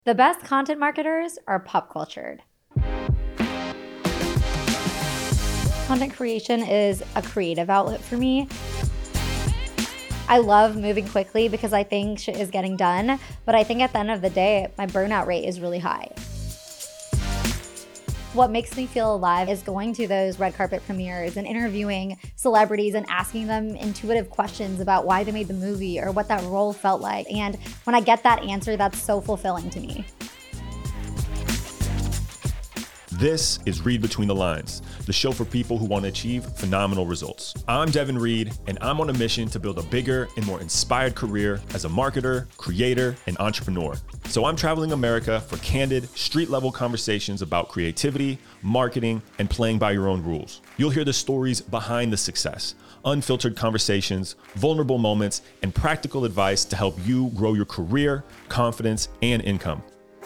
The best content marketers are pop cultured. Content creation is a creative outlet for me. I love moving quickly because I think shit is getting done, but I think at the end of the day, my burnout rate is really high. What makes me feel alive is going to those red carpet premieres and interviewing celebrities and asking them intuitive questions about why they made the movie or what that role felt like. And when I get that answer, that's so fulfilling to me. This is Read Between the Lines, the show for people who want to achieve phenomenal results. I'm Devin Reed, and I'm on a mission to build a bigger and more inspired career as a marketer, creator, and entrepreneur. So I'm traveling America for candid, street-level conversations about creativity, marketing, and playing by your own rules. You'll hear the stories behind the success, unfiltered conversations, vulnerable moments, and practical advice to help you grow your career, confidence, and income.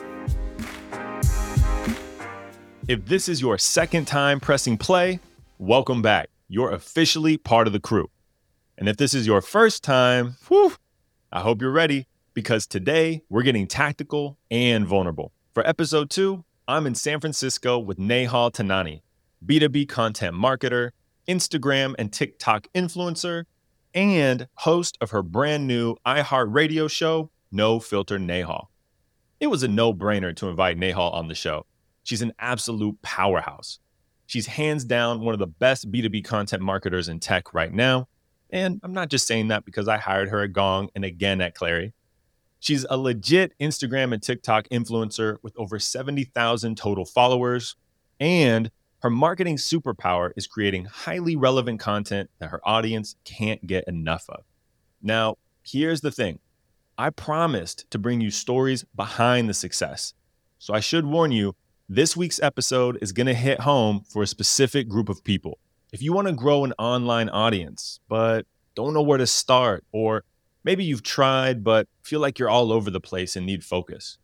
If this is your second time pressing play, welcome back. You're officially part of the crew. And if this is your first time, I hope you're ready, because today we're getting tactical and vulnerable. For episode 2, I'm in San Francisco with Nehal Tanani, B2B content marketer, Instagram and TikTok influencer, and host of her brand new iHeartRadio show, No Filter Nehal. It was a no-brainer to invite Nehal on the show. She's an absolute powerhouse. She's hands down one of the best B2B content marketers in tech right now. And I'm not just saying that because I hired her at Gong and again at Clary. She's a legit Instagram and TikTok influencer with over 70,000 total followers. And her marketing superpower is creating highly relevant content that her audience can't get enough of. Now, here's the thing. I promised to bring you stories behind the success. So I should warn you, this week's episode is going to hit home for a specific group of people. If you want to grow an online audience, but don't know where to start, or maybe you've tried, but feel like you're all over the place and need focus.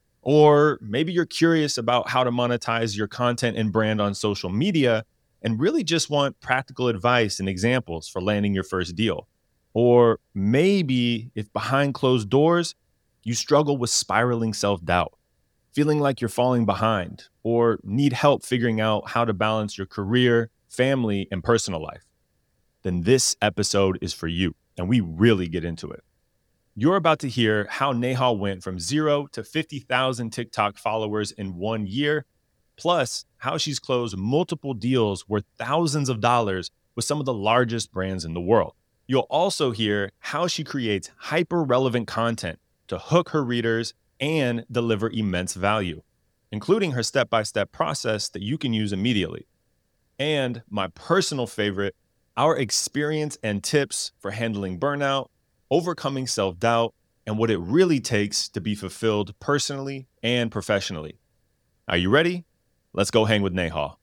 Or maybe you're curious about how to monetize your content and brand on social media and really just want practical advice and examples for landing your first deal. Or maybe if behind closed doors, you struggle with spiraling self-doubt, feeling like you're falling behind, or need help figuring out how to balance your career, family, and personal life, then this episode is for you, and we really get into it. You're about to hear how Nehal went from 0 to 50,000 TikTok followers in 1 year, plus how she's closed multiple deals worth thousands of dollars with some of the largest brands in the world. You'll also hear how she creates hyper-relevant content to hook her readers and deliver immense value, including her step-by-step process that you can use immediately. And my personal favorite, our experience and tips for handling burnout, overcoming self-doubt, and what it really takes to be fulfilled personally and professionally. Are you ready? Let's go hang with Nehal.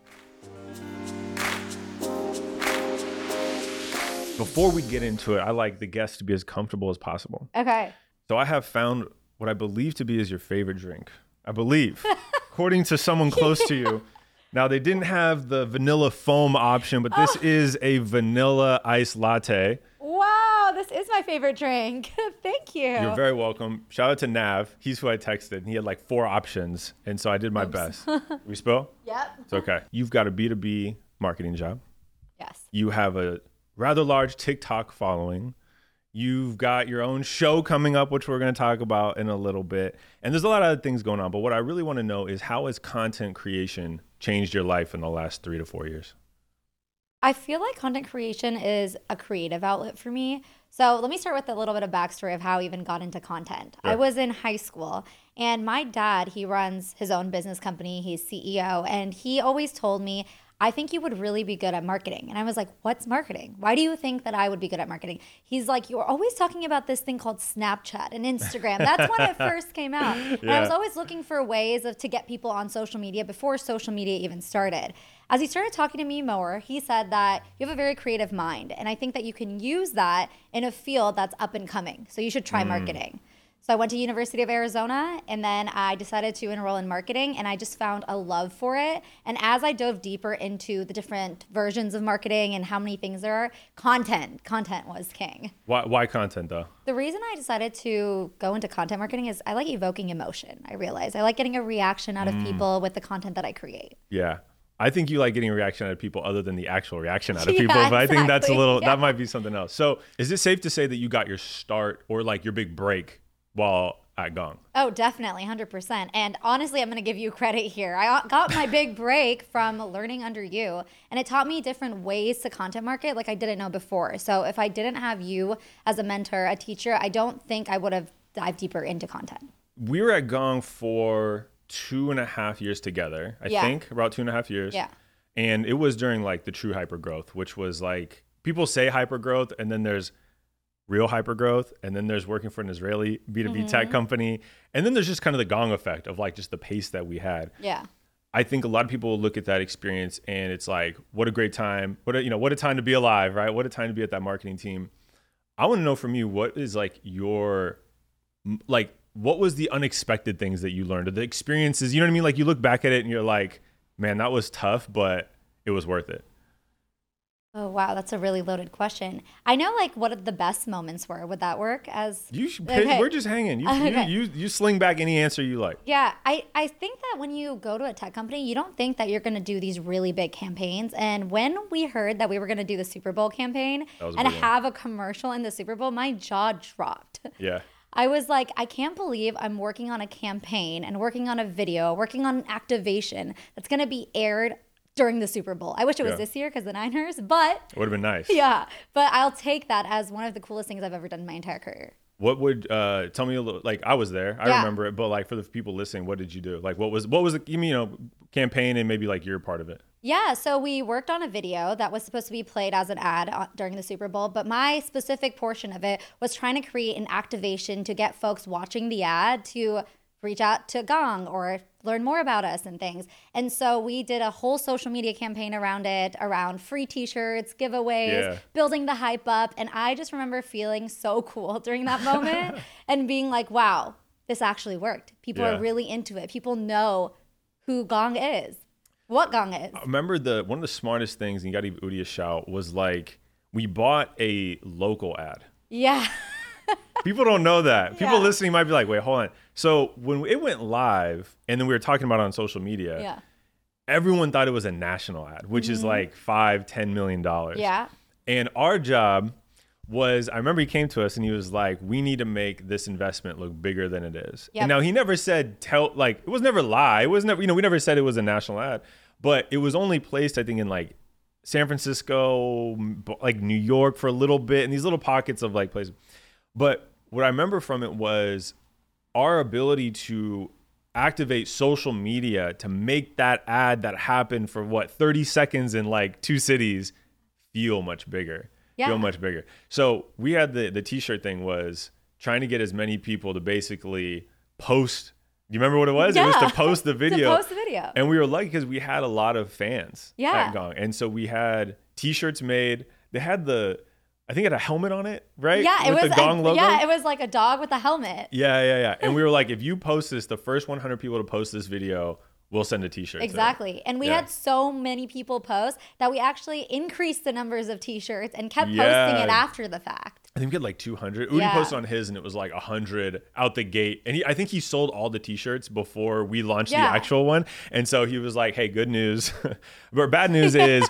Before we get into it, I like the guests to be as comfortable as possible. Okay. So I have found what I believe to be is your favorite drink. I believe, according to someone close to you. Now, they didn't have the vanilla foam option, but this is a vanilla iced latte. Wow, this is my favorite drink. Thank you. You're very welcome. Shout out to Nav. He's who I texted, and he had like 4 options, and so I did my best. We spill? Yep. It's okay. You've got a B2B marketing job. Yes. You have a rather large TikTok following. You've got your own show coming up, which we're going to talk about in a little bit. And there's a lot of other things going on. But what I really want to know is, how has content creation changed your life in the last 3 to 4 years? I feel like content creation is a creative outlet for me. So let me start with a little bit of backstory of how I even got into content. Sure. I was in high school, and my dad, he runs his own business company. He's CEO, and he always told me, I think you would really be good at marketing. And I was like, what's marketing? Why do you think that I would be good at marketing? He's like, you're always talking about this thing called Snapchat and Instagram. That's when it first came out. And I was always looking for ways to get people on social media before social media even started. As he started talking to me more, he said that you have a very creative mind. And I think that you can use that in a field that's up and coming. So you should try marketing. So I went to University of Arizona, and then I decided to enroll in marketing, and I just found a love for it. And as I dove deeper into the different versions of marketing and how many things there are, content was king. Why content though? The reason I decided to go into content marketing is I like evoking emotion. I realize I like getting a reaction out of people with the content that I create. Yeah. I think you like getting a reaction out of people other than the actual reaction out of Yeah, people, but I think that's a exactly. little, Yeah. that might be something else. So is it safe to say that you got your start or like your big break while at Gong? Oh, definitely, 100%. And honestly, I'm going to give you credit here. I got my big break from learning under you, and it taught me different ways to content market like I didn't know before. So if I didn't have you as a mentor, a teacher, I don't think I would have dived deeper into content. We were at Gong for 2.5 years together, I Yeah. think, about 2.5 years. Yeah. And it was during like the true hyper growth, which was like people say hyper growth and then there's real hyper growth, and then there's working for an Israeli B2B tech company, and then there's just kind of the Gong effect of like just the pace that we had. Yeah. I think a lot of people will look at that experience and it's like, what a great time, what a time to be alive, right? What a time to be at that marketing team. I want to know from you, what is like your, like, what was the unexpected things that you learned, or the experiences, you know what I mean? Like you look back at it and you're like, man, that was tough, but it was worth it. Oh, wow. That's a really loaded question. I know like what the best moments were. Would that work as? You should, Okay. We're just hanging. You, Okay. you sling back any answer you like. Yeah, I think that when you go to a tech company, you don't think that you're going to do these really big campaigns. And when we heard that we were going to do the Super Bowl campaign That was a and big one. have a commercial in the Super Bowl, my jaw dropped. Yeah. I was like, I can't believe I'm working on a campaign and working on a video, working on an activation that's going to be aired during the Super Bowl. I wish it was Yeah. this year because the Niners, but It would have been nice. yeah, but I'll take that as one of the coolest things I've ever done in my entire career. What would tell me a little, like I was there, I Yeah. remember it, but like for the people listening, what did you do? Like what was the campaign and maybe like your part of it? Yeah, so we worked on a video that was supposed to be played as an ad during the Super Bowl, but my specific portion of it was trying to create an activation to get folks watching the ad to reach out to Gong or learn more about us and things. And so we did a whole social media campaign around it, around free t-shirts, giveaways, Yeah. building the hype up. And I just remember feeling so cool during that moment and being like, wow, this actually worked. People Yeah. are really into it. People know who Gong is, what Gong is. I remember one of the smartest things, and you got to give Udi a shout, was like we bought a local ad. Yeah. People don't know that. People Yeah. listening might be like, wait, hold on. So when it went live and then we were talking about it on social media, Yeah. everyone thought it was a national ad, which is like $5-10 million. Yeah. And our job was, I remember he came to us and he was like, we need to make this investment look bigger than it is. Yep. And now he never said, it was never lie. It was never, we never said it was a national ad, but it was only placed, I think, in like San Francisco, like New York for a little bit, and these little pockets of like places. But what I remember from it was our ability to activate social media to make that ad that happened for 30 seconds in like 2 cities feel much bigger. Yeah. Feel much bigger. So we had the t-shirt thing was trying to get as many people to basically post. Do you remember what it was? It was Yeah. to post the video. To post the video. And we were lucky because we had a lot of fans Yeah. at Gong. And so we had t-shirts made. They had I think it had a helmet on it, right? Yeah, it With was the Gong logo. Yeah, it was like a dog with a helmet. Yeah. And we were like, if you post this, the first 100 people to post this video, we'll send a t-shirt. to them. Exactly. And we Yeah. had so many people post that we actually increased the numbers of t-shirts and kept Yeah. posting it after the fact. I think we had like 200. Udi Yeah. posted on his and it was like 100 out the gate. And I think he sold all the t-shirts before we launched Yeah. the actual one. And so he was like, hey, good news. But bad news is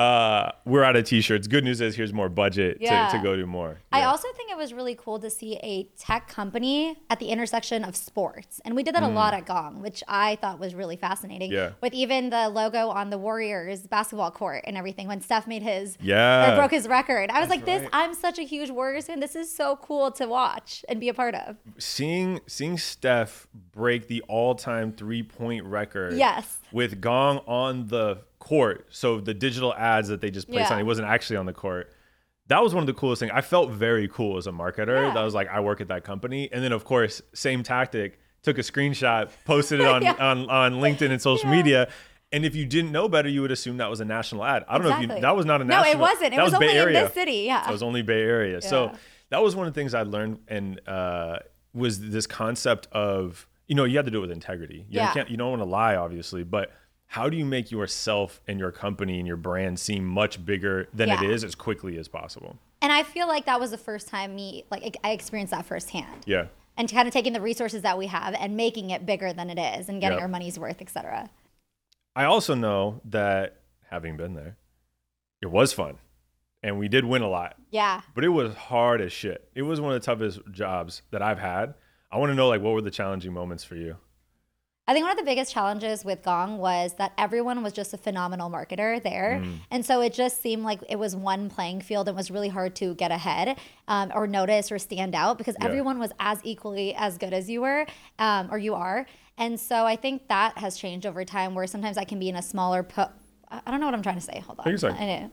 we're out of t-shirts. Good news is here's more budget Yeah. to go do more. I Yeah. also think it was really cool to see a tech company at the intersection of sports. And we did that a lot at Gong, which I thought was really fascinating. Yeah. With even the logo on the Warriors basketball court and everything when Steph made his Yeah. or broke his record. I was like, right. I'm such a huge Warriors fan. This is so cool to watch and be a part of. Seeing Steph break the all-time 3-point record Yes. with Gong on the court, so the digital ads that they just placed Yeah. on, he wasn't actually on the court. That was one of the coolest things. I felt very cool as a marketer. Yeah. That was like, I work at that company. And then of course, same tactic, took a screenshot, posted it on, Yeah. on LinkedIn and social Yeah. media. And if you didn't know better, you would assume that was a national ad. I don't know if Exactly. that was not a No, national. it wasn't. It that was Bay only in Area. this city. Yeah. It was only Bay Area. So Yeah. that was one of the things I learned. And was this concept of, you had to do it with integrity. You don't want to lie, obviously, but how do you make yourself and your company and your brand seem much bigger than it is as quickly as possible? And I feel like that was the first time I experienced that firsthand. Yeah. And kind of taking the resources that we have and making it bigger than it is and getting our money's worth, et cetera. I also know that, having been there, it was fun. And we did win a lot. Yeah. But it was hard as shit. It was one of the toughest jobs that I've had. I want to know, what were the challenging moments for you? I think one of the biggest challenges with Gong was that everyone was just a phenomenal marketer there. And so it just seemed like it was one playing field and was really hard to get ahead or notice or stand out because everyone was as equally as good as you were or you are. And so I think that has changed over time where sometimes I can be in a smaller, I don't know what I'm trying to say. Hold on. I know.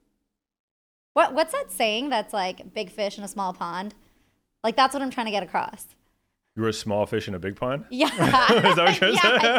What's that saying that's like big fish in a small pond? Like that's what I'm trying to get across. You were a small fish in a big pond? Yeah. Is that what you're saying?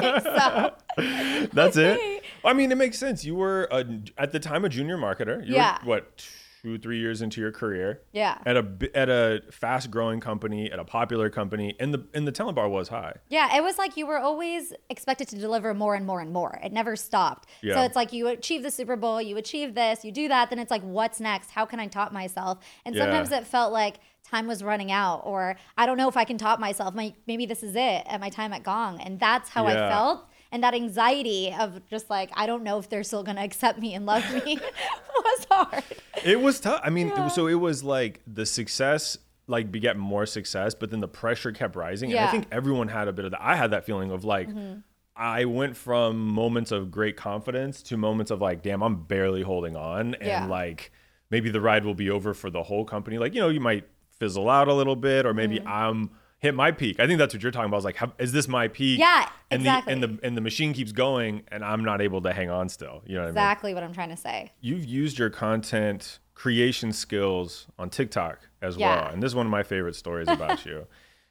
I think so. That's it? I mean, it makes sense. You were, at the time, a junior marketer. You were, what, 2-3 years into your career? Yeah. At a fast-growing company, at a popular company, and the talent bar was high. Yeah, it was like you were always expected to deliver more and more and more. It never stopped. Yeah. So it's like you achieve the Super Bowl, you achieve this, you do that, then it's like, what's next? How can I top myself? And sometimes it felt like time was running out, or I don't know if I can top myself. Maybe this is it at my time at Gong. And that's how I felt. And that anxiety of just like, I don't know if they're still going to accept me and love me was hard. It was tough. I mean, it was like the success beget more success, but then the pressure kept rising. And I think everyone had a bit of that. I had that feeling of like, I went from moments of great confidence to moments of like, damn, I'm barely holding on. And like, maybe the ride will be over for the whole company. Like, you might fizzle out a little bit, or maybe I'm hit my peak. I think that's what you're talking about. I was like, is this my peak? Yeah, and exactly. The machine keeps going, and I'm not able to hang on still. You know what I mean? Exactly what I'm trying to say. You've used your content creation skills on TikTok as well, and this is one of my favorite stories about you.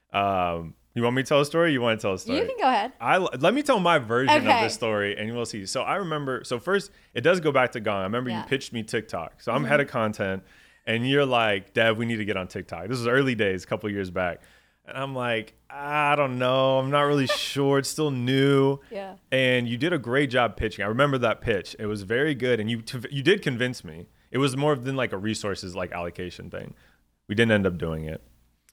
You want me to tell a story? Or you want to tell a story? You can go ahead. Let me tell my version of this story, and we'll see. So I remember. So first, it does go back to Gong. I remember you pitched me TikTok. So I'm head of content. And you're like, Dev, we need to get on TikTok. This was early days, a couple of years back. And I'm like, I don't know. I'm not really sure. It's still new. Yeah. And you did a great job pitching. I remember that pitch. It was very good. And you did convince me. It was more than like a resources allocation thing. We didn't end up doing it.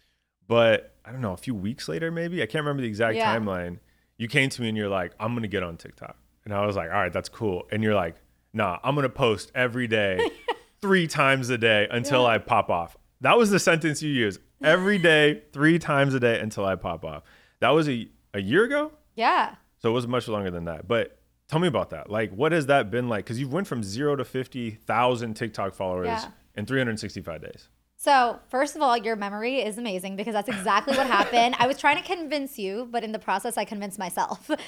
But I don't know, a few weeks later maybe, I can't remember the exact timeline. You came to me and you're like, I'm going to get on TikTok. And I was like, all right, that's cool. And you're like, nah, I'm going to post every day. 3 times a day until I pop off. That was the sentence you used. Every day, 3 times a day until I pop off. That was a year ago? Yeah. So it was much longer than that. But tell me about that. Like, what has that been like? Because you went from 0 to 50,000 TikTok followers in 365 days. So first of all, your memory is amazing because that's exactly what happened. I was trying to convince you, but in the process, I convinced myself So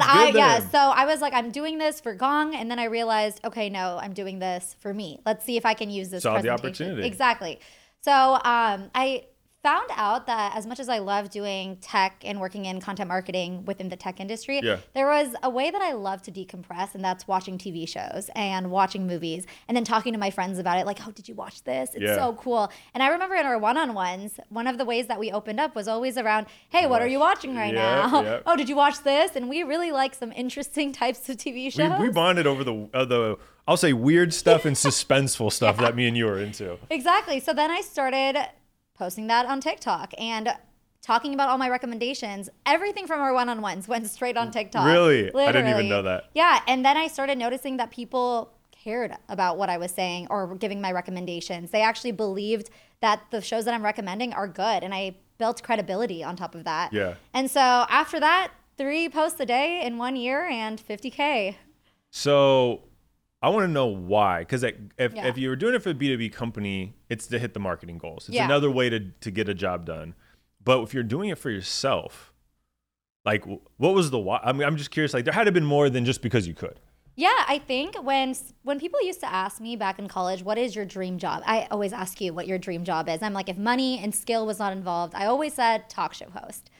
I was like, I'm doing this for Gong, and then I realized, okay, no, I'm doing this for me. Let's see if I can use this. Saw the presentation. opportunity. Exactly. So I found out that as much as I love doing tech and working in content marketing within the tech industry, there was a way that I love to decompress, and that's watching TV shows and watching movies and then talking to my friends about it. Like, oh, did you watch this? It's so cool. And I remember in our one-on-ones, one of the ways that we opened up was always around, hey, what are you watching right now? Oh, did you watch this? And we really like some interesting types of TV shows. We bonded over the I'll say weird stuff and suspenseful stuff that me and you were into. Exactly. So then I started posting that on TikTok and talking about all my recommendations. Everything from our one-on-ones went straight on TikTok. Really? Literally. I didn't even know that. Yeah. And then I started noticing that people cared about what I was saying or giving my recommendations. They actually believed that the shows that I'm recommending are good. And I built credibility on top of that. Yeah. And so after that, 3 posts a day in 1 year and 50K. So I want to know why, because if you were doing it for a B2B company, it's to hit the marketing goals. It's another way to get a job done. But if you're doing it for yourself, like, what was the why? I mean, I'm just curious. Like, there had to have been more than just because you could. Yeah, I think when people used to ask me back in college, what is your dream job? I always ask you what your dream job is. I'm like, if money and skill was not involved, I always said talk show host.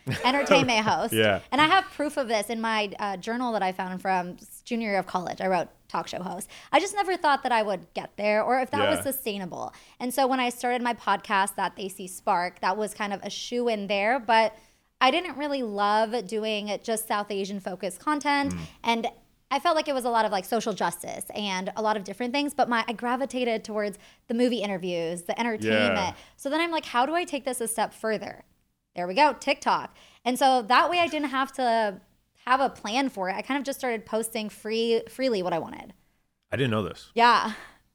entertainment host. Yeah. And I have proof of this in my journal that I found from junior year of college. I wrote talk show host. I just never thought that I would get there or if that was sustainable. And so when I started my podcast, That They See Spark, that was kind of a shoe in there. But I didn't really love doing just South Asian focused content. And I felt like it was a lot of like social justice and a lot of different things, but I gravitated towards the movie interviews, the entertainment. Yeah. So then I'm like, how do I take this a step further? There we go, TikTok. And so that way I didn't have to have a plan for it. I kind of just started posting freely what I wanted. I didn't know this. Yeah.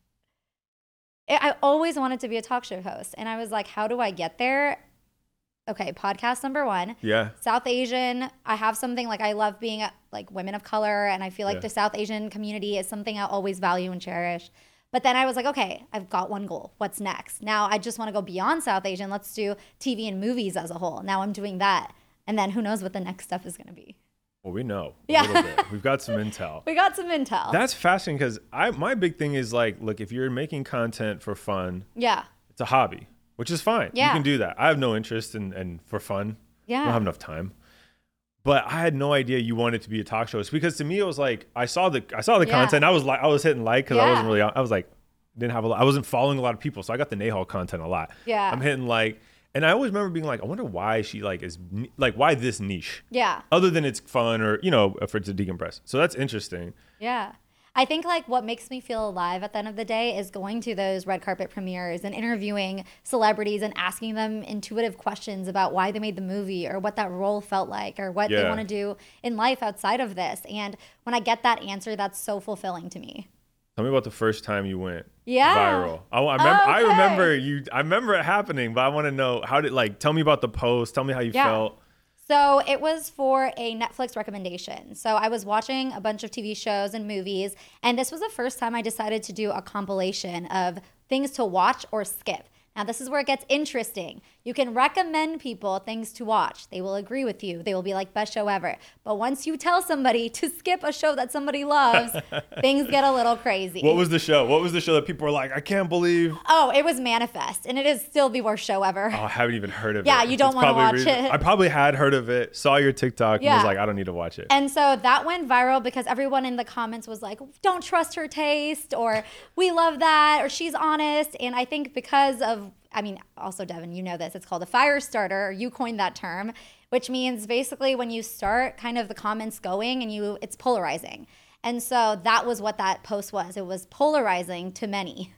I always wanted to be a talk show host. And I was like, how do I get there? Okay, podcast number 1. Yeah. South Asian. I have something like I love being like women of color, and I feel like the South Asian community is something I always value and cherish. But then I was like, okay, I've got one goal. What's next? Now I just want to go beyond South Asian. Let's do TV and movies as a whole. Now I'm doing that. And then who knows what the next step is going to be. Well, we know a Yeah. little bit. We've got some intel. We got some intel. That's fascinating because my big thing is like, look, if you're making content for fun, Yeah. it's a hobby, which is fine. Yeah. You can do that. I have no interest in for fun. Yeah. I don't have enough time. But I had no idea you wanted to be a talk show host because to me it was like I saw the content. I was hitting like because I wasn't really. I was like I wasn't following a lot of people, so I got the Nahal content a lot. Yeah. I'm hitting like, and I always remember being like, I wonder why she like is like why this niche? Yeah. Other than it's fun or for it to decompress. So that's interesting. Yeah. I think like what makes me feel alive at the end of the day is going to those red carpet premieres and interviewing celebrities and asking them intuitive questions about why they made the movie or what that role felt like or what they want to do in life outside of this. And when I get that answer, that's so fulfilling to me. Tell me about the first time you went viral. I remember it happening, but I want to know tell me about the post. Tell me how you felt. So it was for a Netflix recommendation. So I was watching a bunch of TV shows and movies, and this was the first time I decided to do a compilation of things to watch or skip. Now, this is where it gets interesting. You can recommend people things to watch. They will agree with you. They will be like, best show ever. But once you tell somebody to skip a show that somebody loves, things get a little crazy. What was the show? What was the show that people were like, I can't believe? Oh, it was Manifest, and it is still the worst show ever. Oh, I haven't even heard of it. Yeah, you don't want to watch it. I probably had heard of it, saw your TikTok, and was like, I don't need to watch it. And so that went viral because everyone in the comments was like, don't trust her taste, or we love that, or she's honest. And I think because of, also Devin, you know this, it's called a fire starter. You coined that term, which means basically when you start kind of the comments going and it's polarizing. And so that was what that post was. It was polarizing to many.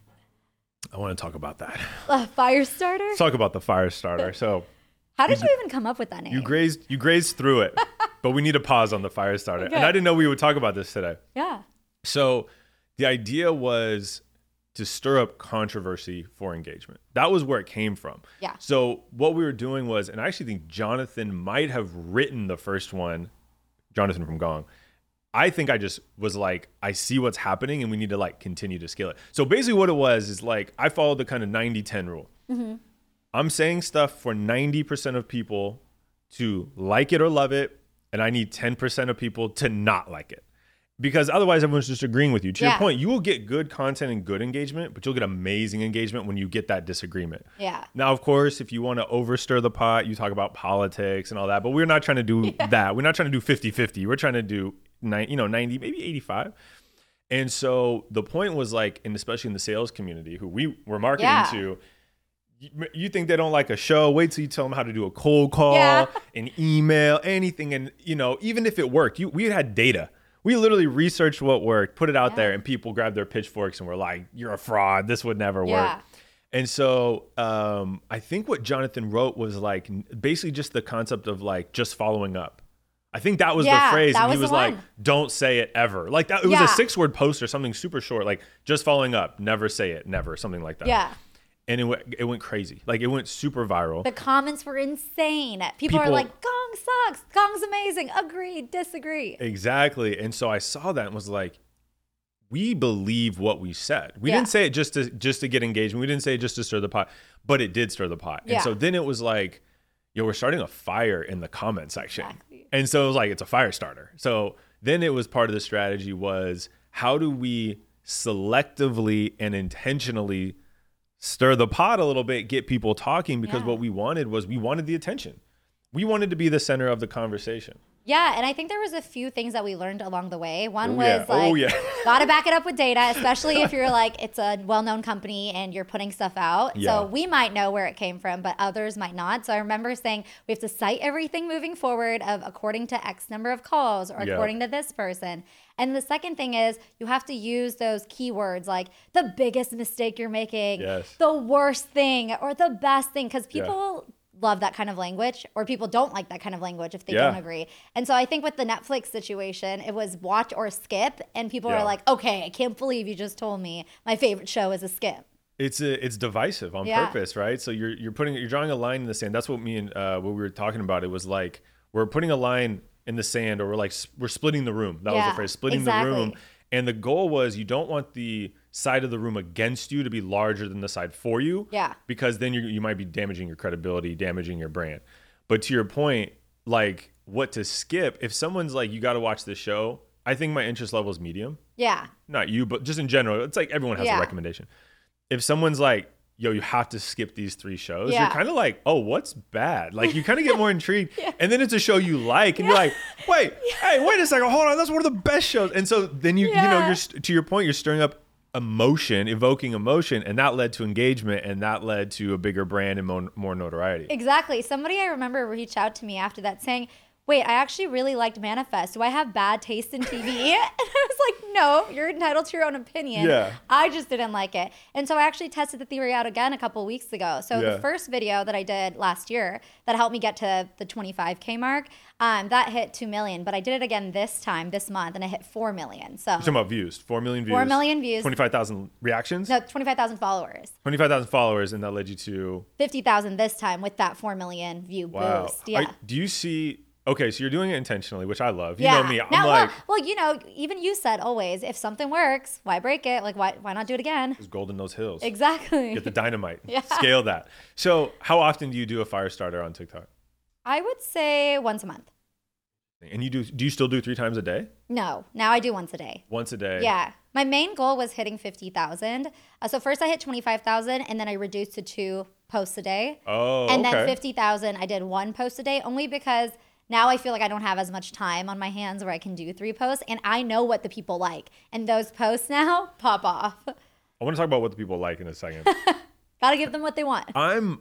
I want to talk about that. A fire starter? Let's talk about the fire starter. So how did you even come up with that name? You grazed through it, but we need to pause on the fire starter. Okay. And I didn't know we would talk about this today. Yeah. So the idea was to stir up controversy for engagement. That was where it came from. Yeah. So what we were doing was, and I actually think Jonathan might have written the first one, Jonathan from Gong. I think I just was like, I see what's happening and we need to like continue to scale it. So basically what it was is like, I followed the kind of 90-10 rule. Mm-hmm. I'm saying stuff for 90% of people to like it or love it, and I need 10% of people to not like it. Because otherwise everyone's just agreeing with you. To your point, you will get good content and good engagement, but you'll get amazing engagement when you get that disagreement. Yeah. Now, of course, if you want to overstir the pot, you talk about politics and all that, but we're not trying to do that. We're not trying to do 50-50. We're trying to do 90, maybe 85. And so the point was like, and especially in the sales community who we were marketing to, you think they don't like a show, wait till you tell them how to do a cold call, an email, anything. And, even if it worked, we had data. We literally researched what worked, put it out there, and people grabbed their pitchforks and were like, you're a fraud. This would never work. And so I think what Jonathan wrote was like basically just the concept of like just following up. I think that was the phrase. And he was like, don't say it ever. Like that. It was a 6-word post or something super short, like just following up, never say it, never, something like that. Yeah. And it went crazy. Like it went super viral. The comments were insane. People are like, Gong sucks. Gong's amazing. Agree, disagree. Exactly. And so I saw that and was like, we believe what we said. We didn't say it just to get engagement. We didn't say it just to stir the pot, but it did stir the pot. And so then it was like, we're starting a fire in the comment section. Exactly. And so it was like, it's a fire starter. So then it was part of the strategy was how do we selectively and intentionally stir the pot a little bit, get people talking, because what we wanted was we wanted the attention. we wanted to be the center of the conversation. Yeah, and I think there was a few things that we learned along the way. One Oh, yeah. was like, Oh, yeah. gotta back it up with data, especially if you're like, it's a well-known company and you're putting stuff out. Yeah. So we might know where it came from, but others might not. So I remember saying we have to cite everything moving forward of according to X number of calls or Yeah. according to this person. And the second thing is you have to use those keywords like the biggest mistake you're making, Yes. the worst thing, or the best thing, because people love that kind of language, or people don't like that kind of language if they Yeah. don't agree. And so I think with the Netflix situation, it was watch or skip, and people Yeah. are like, okay, I can't believe you just told me my favorite show is a skip. It's divisive on Yeah. purpose, right? So you're drawing a line in the sand. That's what me and what we were talking about. It was like we're putting a line in the sand, or we're splitting the room. That was the Yeah, phrase, splitting exactly. the room. And the goal was you don't want the side of the room against you to be larger than the side for you. Yeah. Because then you might be damaging your credibility, damaging your brand. But to your point, like what to skip, if someone's like, you got to watch this show, I think my interest level is medium. Yeah. Not you, but just in general, it's like everyone has Yeah. a recommendation. If someone's like, yo, you have to skip these 3 shows, Yeah. you're kind of like, oh, what's bad? Like you kind of get more intrigued. And then it's a show you like, and you're like, hey, wait a second, hold on, that's one of the best shows. And so then you know, you're to your point, you're stirring up emotion, evoking emotion, and that led to engagement, and that led to a bigger brand and more notoriety. Exactly. Somebody I remember reached out to me after that saying, wait, I actually really liked Manifest. Do I have bad taste in TV? And I was like, no, you're entitled to your own opinion. Yeah. I just didn't like it. And so I actually tested the theory out again a couple weeks ago. So Yeah. the first video that I did last year that helped me get to the 25K mark, that hit 2 million. But I did it again this month, and it hit 4 million. So You're talking about views, 4 million views. 4 million views. 25,000 reactions. No, 25,000 followers. 25,000 followers, and that led you to 50,000 this time with that 4 million view wow. boost. Yeah. Do you see? Okay, so you're doing it intentionally, which I love. You Yeah. know me. I'm Now, like, well, you know, even you said always, if something works, why break it? Like, why not do it again? there's gold in those hills. Exactly. Get the dynamite. Yeah. Scale that. So, how often do you do a fire starter on TikTok? I would say once a month. And do you still do 3 times a day? No, now I do once a day. Once a day. Yeah. My main goal was hitting 50,000. So first I hit 25,000, and then I reduced to 2 posts a day. Oh, And okay. then 50,000, I did 1 post a day, only because now I feel like I don't have as much time on my hands where I can do 3 posts, and I know what the people like. And those posts now pop off. I want to talk about what the people like in a second. Gotta give them what they want. I'm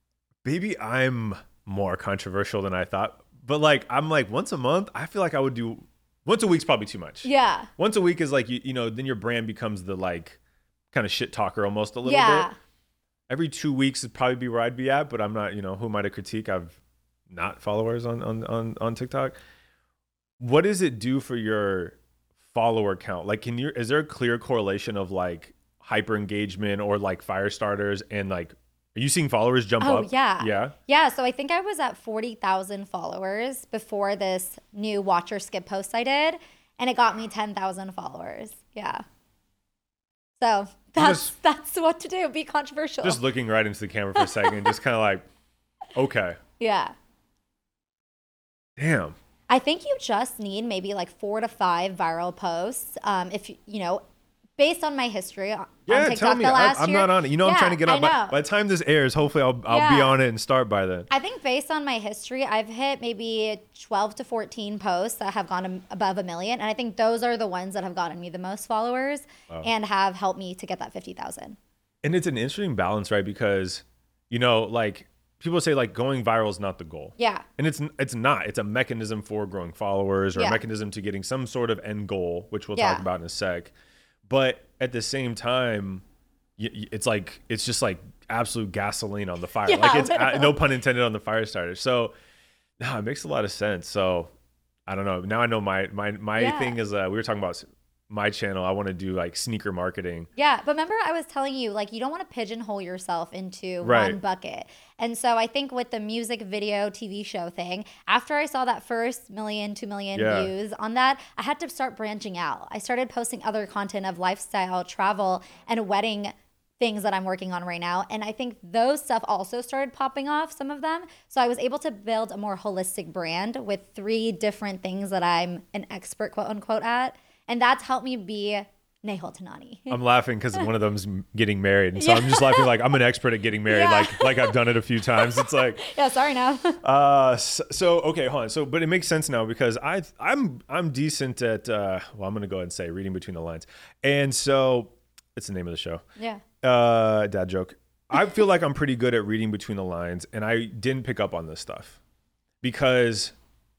more controversial than I thought. But like, I'm like, once a month, I feel like I would do once a week's probably too much. Yeah. Once a week is like, you know, then your brand becomes the like kind of shit talker almost a little Yeah. bit. Every 2 weeks would probably be where I'd be at, but I'm not, you know, who am I to critique? I've not followers on TikTok. What does it do for your follower count? Like, is there a clear correlation of like hyper engagement or like fire starters and like, are you seeing followers jump Oh, up? yeah. Yeah. Yeah. So I think I was at 40,000 followers before this new watch or skip post I did, and it got me 10,000 followers. Yeah. So that's what to do. Be controversial. Just looking right into the camera for a second, just kind of like, okay, yeah. damn. I think you just need maybe like 4 to 5 viral posts. If you know, based on my history on Yeah, TikTok tell me. the last I'm year. not on it. You know, I'm Yeah, trying to get I on. know. By the time this airs, hopefully I'll be Yeah. on it and start by then. I think based on my history, I've hit maybe 12 to 14 posts that have gone above 1 million. And I think those are the ones that have gotten me the most followers and have helped me to get that 50,000. And it's an interesting balance, right? Because, you know, like people say like going viral is not the goal. Yeah. And it's not. It's a mechanism for growing followers or a Yeah. mechanism to getting some sort of end goal, which we'll Yeah. talk about in a sec. But at the same time, it's like it's just like absolute gasoline on the fire. Yeah, like it's literally. no pun intended on the fire starter. So no, it makes a lot of sense. So I don't know. Now I know my Yeah. thing is we were talking about my channel. I want to do like sneaker marketing. Yeah, but remember I was telling you, like, you don't want to pigeonhole yourself into Right. one bucket. And so I think with the music video TV show thing, after I saw that first 2 million Yeah. views on that, I had to start branching out. I started posting other content of lifestyle, travel, and wedding things that I'm working on right now. And I think those stuff also started popping off, some of them. So I was able to build a more holistic brand with 3 different things that I'm an expert, quote unquote, at. And that's helped me be Nehal Tanani. I'm laughing because one of them's getting married, and so I'm just laughing like I'm an expert at getting married, like I've done it a few times. It's like, yeah, sorry now. So okay, hold on. So, but it makes sense now because I'm decent at well, I'm gonna go ahead and say reading between the lines, and so it's the name of the show. Yeah. Dad joke. I feel like I'm pretty good at reading between the lines, and I didn't pick up on this stuff because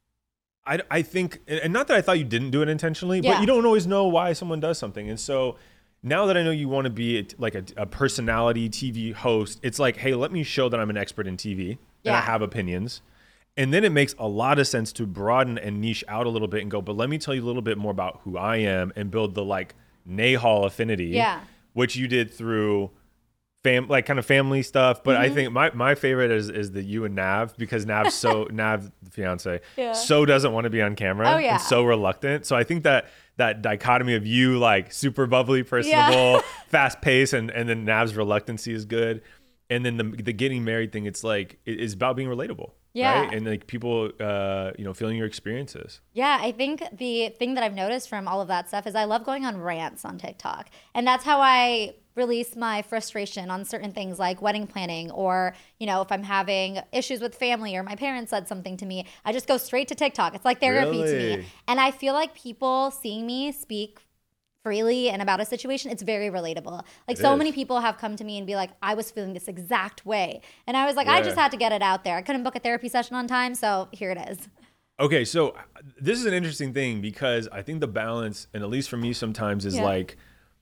I think, and not that I thought you didn't do it intentionally, but you don't always know why someone does something. And so now that I know you want to be like a personality TV host, it's like, hey, let me show that I'm an expert in TV and I have opinions. And then it makes a lot of sense to broaden and niche out a little bit and go, but let me tell you a little bit more about who I am and build the like Nehal affinity, which you did through like kind of family stuff. But I think my favorite is the you and Nav, because Nav, the fiance, so doesn't want to be on camera and so reluctant. So I think that dichotomy of you like super bubbly, personable, fast paced, and then Nav's reluctancy is good. And then the getting married thing, it's like, it's about being relatable. Yeah. Right? And like people, feeling your experiences. Yeah. I think the thing that I've noticed from all of that stuff is I love going on rants on TikTok. And that's how I release my frustration on certain things like wedding planning, or, if I'm having issues with family or my parents said something to me, I just go straight to TikTok. It's like therapy to me. And I feel like people seeing me speak freely and about a situation, it's very relatable. Like so many people have come to me and be like, I was feeling this exact way. And I was like, I just had to get it out there. I couldn't book a therapy session on time, so here it is. Okay, so this is an interesting thing because I think the balance, and at least for me sometimes, is like,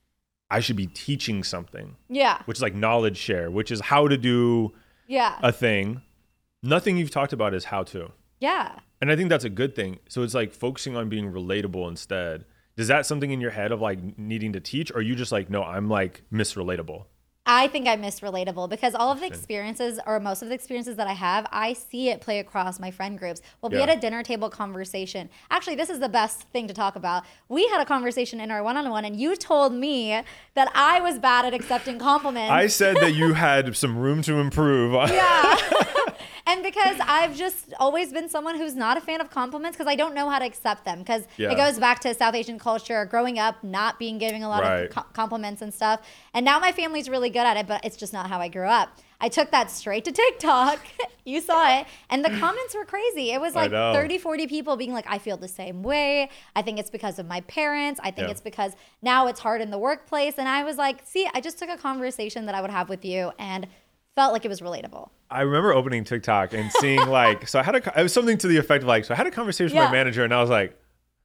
I should be teaching something. Yeah. Which is like knowledge share, which is how to do a thing. Nothing you've talked about is how to. Yeah. And I think that's a good thing. So it's like focusing on being relatable instead. Is that something in your head of like needing to teach, or are you just like, no, I'm like misrelatable? I think I miss relatable because all of the experiences, or most of the experiences that I have, I see it play across my friend groups. We'll be at a dinner table conversation. Actually, this is the best thing to talk about. We had a conversation in our one-on-one, and you told me that I was bad at accepting compliments. I said that you had some room to improve. Yeah. And because I've just always been someone who's not a fan of compliments because I don't know how to accept them, because it goes back to South Asian culture, growing up, not being giving a lot of compliments and stuff. And now my family's really good at it, but it's just not how I grew up. I took that straight to TikTok. You saw it. And the comments were crazy. It was like 30, 40 people being like, I feel the same way. I think it's because of my parents. I think it's because now it's hard in the workplace. And I was like, see, I just took a conversation that I would have with you and felt like it was relatable. I remember opening TikTok and seeing like, so it was something to the effect of like, so I had a conversation with my manager and I was like,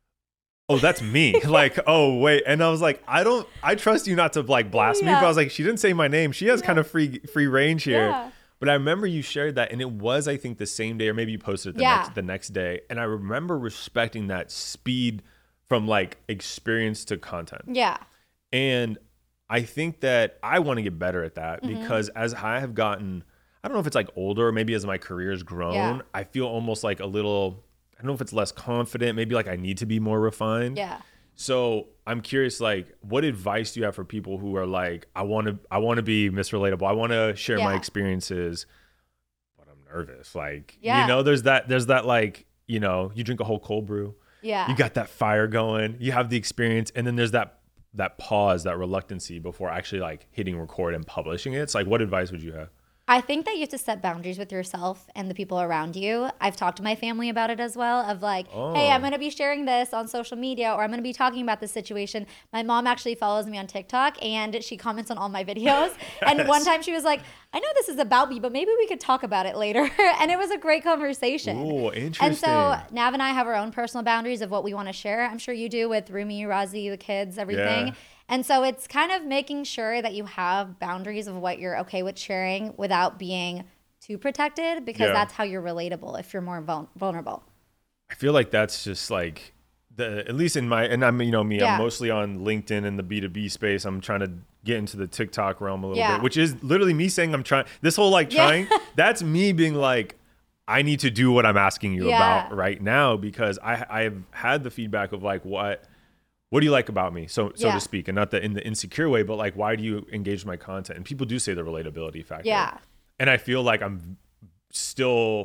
oh, that's me. Like, oh, wait. And I was like, I trust you not to like blast me. But I was like, she didn't say my name. She has kind of free range here. Yeah. But I remember you shared that, and it was, I think, the same day, or maybe you posted it the next day. And I remember respecting that speed from like experience to content. Yeah. And I think that I want to get better at that because as I have gotten, I don't know if it's like older, or maybe as my career has grown, I feel almost like a little, I don't know if it's less confident, maybe like I need to be more refined. Yeah. So I'm curious, like, what advice do you have for people who are like, I want to be misrelatable. I want to share my experiences, but I'm nervous. Like, there's that like, you drink a whole cold brew. Yeah. You got that fire going, you have the experience. And then there's that pause, that reluctancy before actually like hitting record and publishing it. It's like, what advice would you have? I think that you have to set boundaries with yourself and the people around you. I've talked to my family about it as well, of like, hey, I'm going to be sharing this on social media, or I'm going to be talking about this situation. My mom actually follows me on TikTok and she comments on all my videos. Yes. And one time she was like, I know this is about me, but maybe we could talk about it later. And it was a great conversation. Oh, interesting. And so Nav and I have our own personal boundaries of what we want to share. I'm sure you do with Rumi, Razi, the kids, everything. Yeah. And so it's kind of making sure that you have boundaries of what you're okay with sharing without being too protected, because that's how you're relatable if you're more vulnerable. I feel like that's just like at least in my, and I'm, me, I'm mostly on LinkedIn and the B2B space. I'm trying to get into the TikTok realm a little bit, which is literally me saying I'm trying, this whole like trying, that's me being like, I need to do what I'm asking you about right now, because I've had the feedback of like, what do you like about me, so to speak, and not in the insecure way, but like, why do you engage with my content? And people do say the relatability factor. Yeah. And I feel like I'm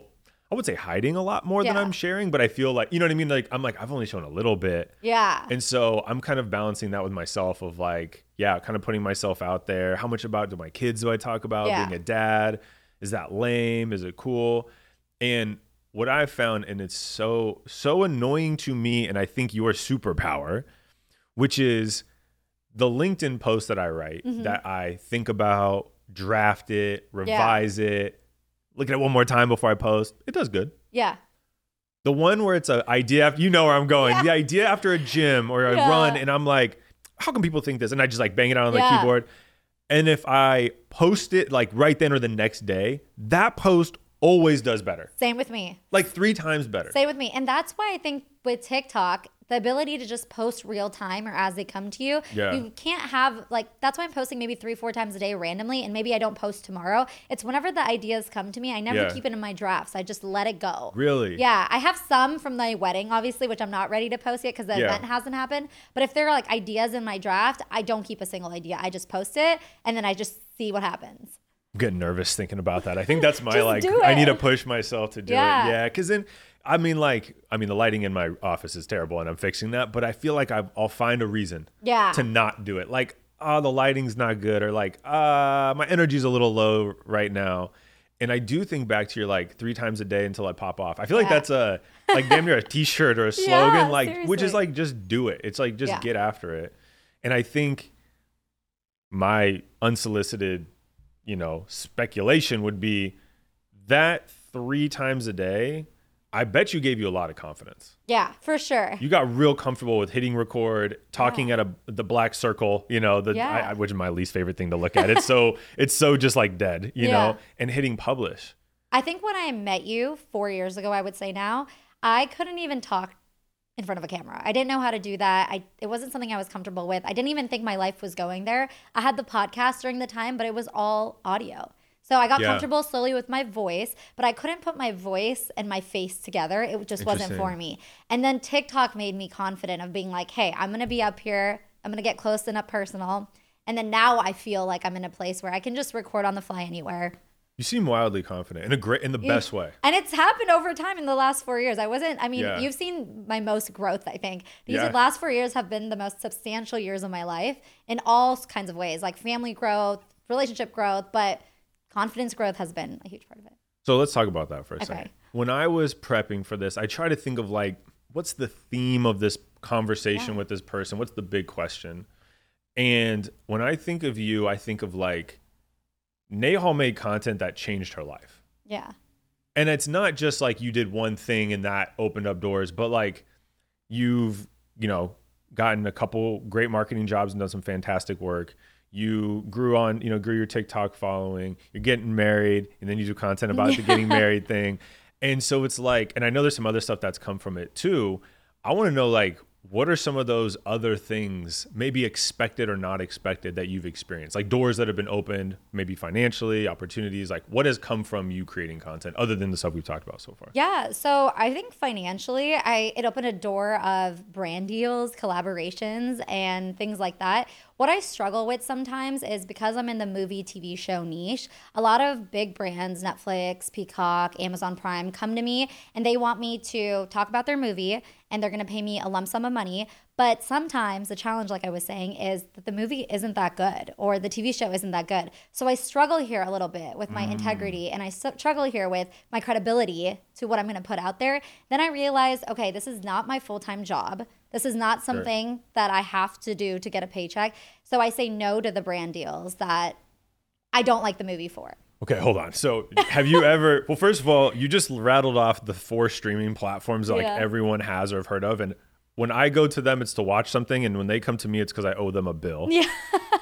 I would say hiding a lot more than Yeah. I'm sharing, but I feel like, you know what I mean? Like, I'm like, I've only shown a little bit. Yeah. And so I'm kind of balancing that with myself of like, yeah, kind of putting myself out there. How much about my kids do I talk about? Yeah. Being a dad? Is that lame? Is it cool? And what I've found, and it's so annoying to me, and I think your superpower, which is the LinkedIn post that I write, that I think about, draft it, revise it, look at it one more time before I post. It does good. Yeah. The one where it's an idea, after, you know where I'm going, the idea after a gym or a run, and I'm like, how can people think this? And I just like bang it out on the keyboard. And if I post it like right then or the next day, that post always does better. Same with me. Like 3 times better. Same with me. And that's why I think with TikTok, the ability to just post real time or as they come to you, you can't have like, that's why I'm posting maybe 3-4 times a day randomly. And maybe I don't post tomorrow. It's whenever the ideas come to me, I never keep it in my drafts. I just let it go. Really? Yeah. I have some from my wedding, obviously, which I'm not ready to post yet because the event hasn't happened. But if there are like ideas in my draft, I don't keep a single idea. I just post it and then I just see what happens. I'm getting nervous thinking about that. I think that's my like, do I need it. to push myself to do it. Yeah. Cause then, I mean, the lighting in my office is terrible and I'm fixing that, but I feel like I'll find a reason to not do it. Like, the lighting's not good, or like, my energy's a little low right now. And I do think back to your like 3 times a day until I pop off. I feel like that's a, like damn near a t-shirt or a slogan, like, seriously. which is like, just do it. It's like, just get after it. And I think my unsolicited, speculation would be that 3 times a day, I bet you gave you a lot of confidence. Yeah, for sure. You got real comfortable with hitting record, talking at the black circle, which is my least favorite thing to look at. It's so just like dead, you know, and hitting publish. I think when I met you 4 years ago, I would say now, I couldn't even talk in front of a camera. I didn't know how to do that. It wasn't something I was comfortable with. I didn't even think my life was going there. I had the podcast during the time, but it was all audio. So I got comfortable slowly with my voice, but I couldn't put my voice and my face together. It just wasn't for me. And then TikTok made me confident of being like, hey, I'm going to be up here. I'm going to get close and up personal. And then now I feel like I'm in a place where I can just record on the fly anywhere. You seem wildly confident in the best way. And it's happened over time in the last 4 years. You've seen my most growth, I think. The last 4 years have been the most substantial years of my life in all kinds of ways, like family growth, relationship growth, but confidence growth has been a huge part of it. So let's talk about that for a second. When I was prepping for this, I try to think of like, what's the theme of this conversation with this person? What's the big question? And when I think of you, I think of like, Nehal made content that changed her life. Yeah. And it's not just like you did one thing and that opened up doors, but like you've, gotten a couple great marketing jobs and done some fantastic work. You grew your TikTok following, you're getting married, and then you do content about the getting married thing. And so it's like, and I know there's some other stuff that's come from it too. I want to know like, what are some of those other things, maybe expected or not expected, that you've experienced? Like doors that have been opened, maybe financially, opportunities, like what has come from you creating content other than the stuff we've talked about so far? Yeah. So I think financially, it opened a door of brand deals, collaborations, and things like that. What I struggle with sometimes is because I'm in the movie TV show niche, a lot of big brands, Netflix, Peacock, Amazon Prime, come to me and they want me to talk about their movie and they're going to pay me a lump sum of money. But sometimes the challenge, like I was saying, is that the movie isn't that good or the TV show isn't that good. So I struggle here a little bit with my integrity and I struggle here with my credibility to what I'm going to put out there. Then I realized, okay, this is not my full-time job. This is not something that I have to do to get a paycheck. So I say no to the brand deals that I don't like the movie for. Okay, hold on. So have you ever, well, first of all, you just rattled off the 4 streaming platforms that like everyone has or have heard of. And when I go to them, it's to watch something. And when they come to me, it's because I owe them a bill. Yeah.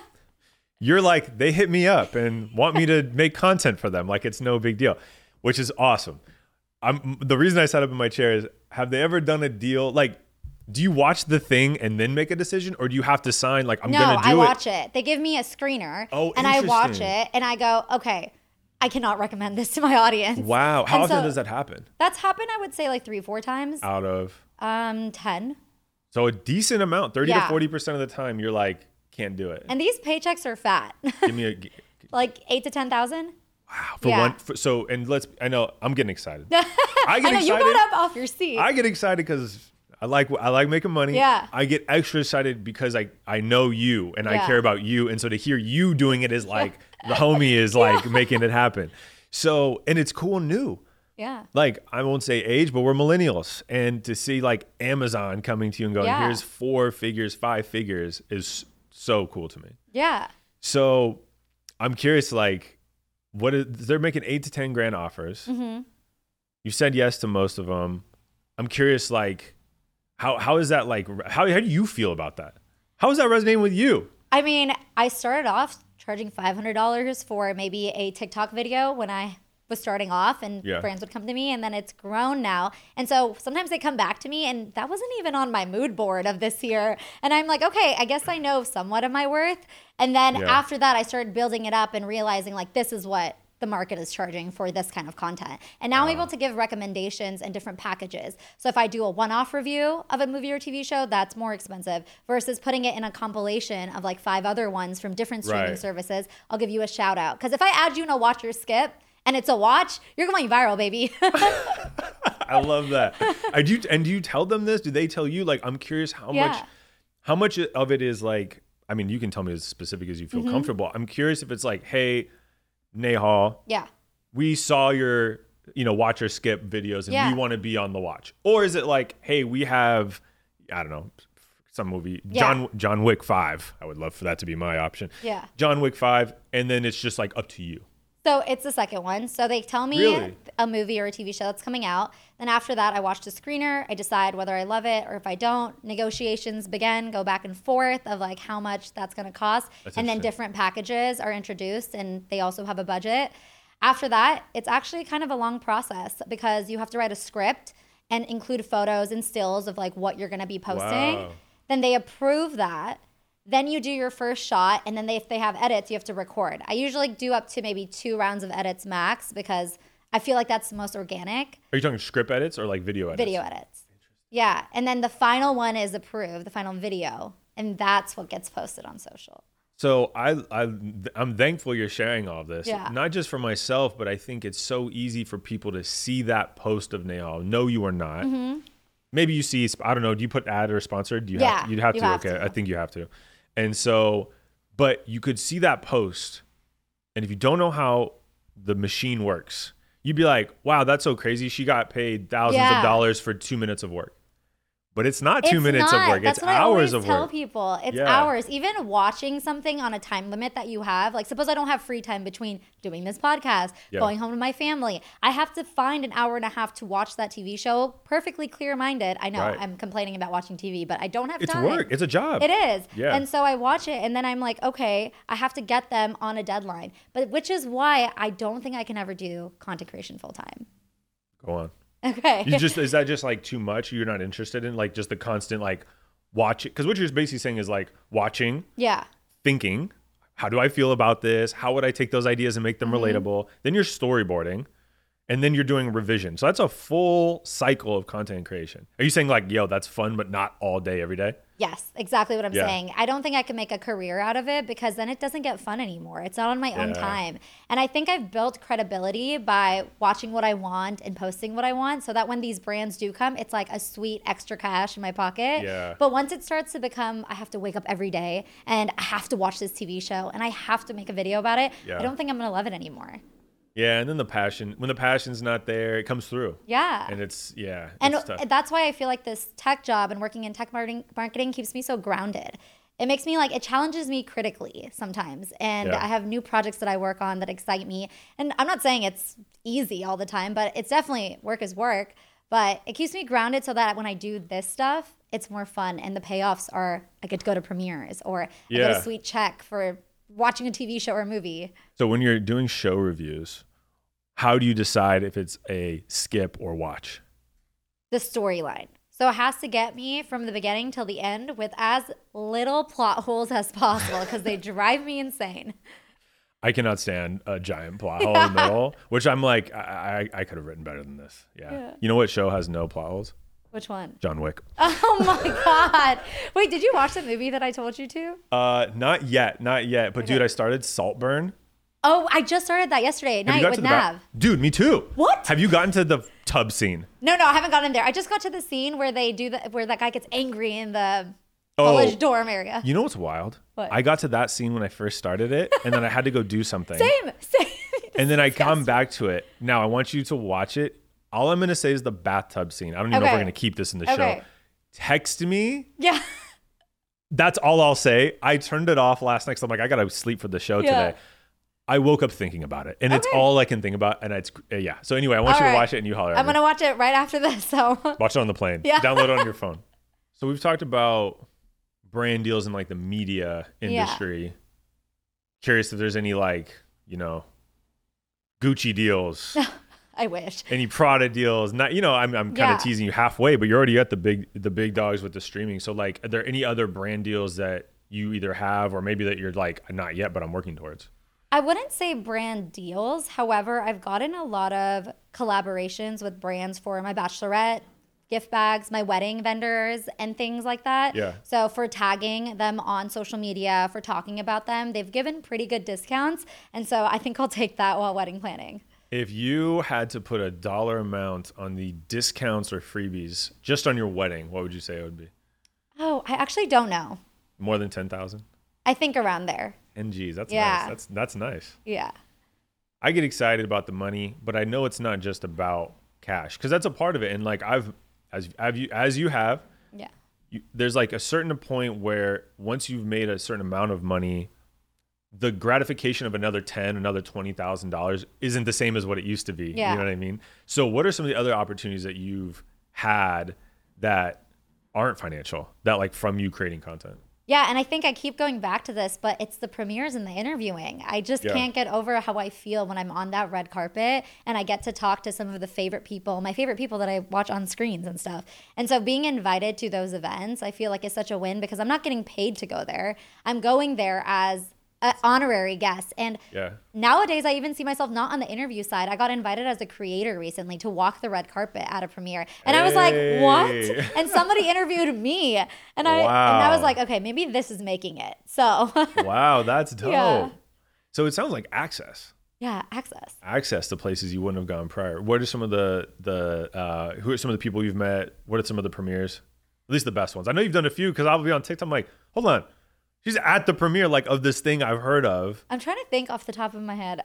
You're like, they hit me up and want me to make content for them. Like it's no big deal, which is awesome. The reason I sat up in my chair is, have they ever done a deal? Like, do you watch the thing and then make a decision, or do you have to sign like, I'm going to do it? No, I watch it. They give me a screener and I watch it and I go, okay, I cannot recommend this to my audience. Wow. How often does that happen? That's happened, I would say like 3-4 times. Out of? 10. So a decent amount, 30 to 40% of the time you're like, can't do it. And these paychecks are fat. Give me like 8 to 10,000. Wow. Yeah. I know I'm getting excited. I know you got up off your seat. I get excited because I like making money. Yeah. I get extra excited because I know you and I care about you. And so to hear you doing it is like the homie is like making it happen. So, and it's cool and new. Yeah. Like, I won't say age, but we're millennials. And to see like Amazon coming to you and going, here's 4 figures, 5 figures is so cool to me. Yeah. So I'm curious, like, they're making 8 to 10 grand offers. Mm-hmm. You said yes to most of them. I'm curious, like, how is that like, how do you feel about that? How is that resonating with you? I mean, I started off charging $500 for maybe a TikTok video when I was starting off, and brands would come to me, and then it's grown now. And so sometimes they come back to me, and that wasn't even on my mood board of this year. And I'm like, okay, I guess I know somewhat of my worth. And then after that, I started building it up and realizing like, this is what the market is charging for this kind of content. And now I'm able to give recommendations and different packages. So if I do a one-off review of a movie or TV show, that's more expensive versus putting it in a compilation of like 5 other ones from different streaming services. I'll give you a shout out. Because if I add you in a watch or skip and it's a watch, you're going viral, baby. I love that. Do you tell them this? Do they tell you? Like, I'm curious how much of it is like, I mean, you can tell me as specific as you feel comfortable. I'm curious if it's like, hey, Nehal, we saw your, watch or skip videos and we want to be on the watch. Or is it like, hey, we have, I don't know, some movie, John Wick 5. I would love for that to be my option. Yeah. John Wick 5. And then it's just like up to you. So it's the second one. So they tell me a movie or a TV show that's coming out. Then after that, I watch the screener. I decide whether I love it or if I don't. Negotiations begin, go back and forth of like how much that's going to cost. And then different packages are introduced, and they also have a budget. After that, it's actually kind of a long process because you have to write a script and include photos and stills of like what you're going to be posting. Wow. Then they approve that. Then you do your first shot, and then if they have edits, you have to record. I usually do up to maybe 2 rounds of edits max because I feel like that's the most organic. Are you talking script edits or like video edits? Video edits. Yeah, and then the final one is approved, the final video, and that's what gets posted on social. So I'm thankful you're sharing all of this, not just for myself, but I think it's so easy for people to see that post of Nehal. No, you are not. Mm-hmm. Maybe you see, I don't know, do you put ad or sponsored? You'd have to. Okay, I think you have to. And so, but you could see that post, and if you don't know how the machine works, you'd be like, wow, that's so crazy. She got paid thousands of dollars for 2 minutes of work. But it's not 2 minutes of work. That's it's what hours I of work. tell people. It's hours. Even watching something on a time limit that you have. Like suppose I don't have free time between doing this podcast, going home to my family. I have to find an hour and a half to watch that TV show perfectly clear-minded. I know I'm complaining about watching TV, but I don't have time. It's work. It's a job. It is. Yeah. And so I watch it and then I'm like, okay, I have to get them on a deadline. But which is why I don't think I can ever do content creation full time. Go on. Okay. Is that just like too much? You're not interested in like just the constant like watching? Because what you're basically saying is like watching, thinking, how do I feel about this? How would I take those ideas and make them relatable? Then you're storyboarding, and then you're doing revision. So that's a full cycle of content creation. Are you saying like, yo, that's fun, but not all day, every day? Yes, exactly what I'm saying. I don't think I can make a career out of it because then it doesn't get fun anymore. It's not on my own time. And I think I've built credibility by watching what I want and posting what I want so that when these brands do come, it's like a sweet extra cash in my pocket. Yeah. But once it starts to become, I have to wake up every day and I have to watch this TV show and I have to make a video about it, I don't think I'm going to love it anymore. Yeah, and then when the passion's not there, it comes through. Yeah. And it's tough. That's why I feel like this tech job and working in tech marketing keeps me so grounded. It makes me it challenges me critically sometimes. And I have new projects that I work on that excite me. And I'm not saying it's easy all the time, but it's definitely work is work. But it keeps me grounded so that when I do this stuff, it's more fun. And the payoffs are I get to go to premieres or I get a sweet check for watching a TV show or a movie. So when you're doing show reviews, how do you decide if it's a skip or watch? The storyline. So it has to get me from the beginning till the end with as little plot holes as possible because they drive me insane. I cannot stand a giant plot hole in the middle, which I'm like, I could have written better than this. Yeah. You know what show has no plot holes? Which one? John Wick. Oh my God. Wait, did you watch the movie that I told you to? Not yet. But dude, I started Saltburn. Oh, I just started that yesterday at Have you night got with to the Nav. Dude, me too. What? Have you gotten to the tub scene? No, I haven't gotten there. I just got to the scene where where that guy gets angry in the Oh. college dorm area. You know what's wild? What? I got to that scene when I first started it, and then I had to go do something. Same. And then I come back to it. Now I want you to watch it. All I'm going to say is the bathtub scene. I don't even know if we're going to keep this in the show. Text me. Yeah. That's all I'll say. I turned it off last night because I'm like, I got to sleep for the show today. I woke up thinking about it, and it's all I can think about. And it's, yeah. So anyway, I want you to watch it, and you holler at me. I'm going to watch it right after this. So watch it on the plane. Yeah. Download it on your phone. So we've talked about brand deals in like the media industry. Yeah. Curious if there's any like, you know, Gucci deals. I wish. Any Prada deals. Not, you know, I'm kind of teasing you halfway, but you're already at the big dogs with the streaming. So like, are there any other brand deals that you either have or maybe that you're like, not yet, but I'm working towards? I wouldn't say brand deals. However, I've gotten a lot of collaborations with brands for my bachelorette gift bags, my wedding vendors, and things like that. Yeah. So for tagging them on social media, for talking about them, they've given pretty good discounts. And so I think I'll take that while wedding planning. If you had to put a dollar amount on the discounts or freebies just on your wedding, what would you say it would be? Oh, I actually don't know. More than 10,000? I think around there. And geez, that's nice. That's nice. Yeah. I get excited about the money, but I know it's not just about cash because that's a part of it. And like as you have, yeah, there's like a certain point where once you've made a certain amount of money, the gratification of another another $20,000 isn't the same as what it used to be. Yeah. You know what I mean? So what are some of the other opportunities that you've had that aren't financial, that like from you creating content? Yeah, and I think I keep going back to this, but it's the premieres and the interviewing. I just can't get over how I feel when I'm on that red carpet and I get to talk to some of the my favorite people that I watch on screens and stuff. And so being invited to those events, I feel like is such a win because I'm not getting paid to go there. I'm going there as an honorary guest. And nowadays, I even see myself not on the interview side. I got invited as a creator recently to walk the red carpet at a premiere. And I was like, what? And somebody interviewed me. And I was like, okay, maybe this is making it. So wow, that's dope. Yeah. So it sounds like access. Yeah, access. Access to places you wouldn't have gone prior. What are some of the who are some of the people you've met? What are some of the premieres? At least the best ones. I know you've done a few because I'll be on TikTok. I'm like, hold on. She's at the premiere like of this thing I've heard of. I'm trying to think off the top of my head.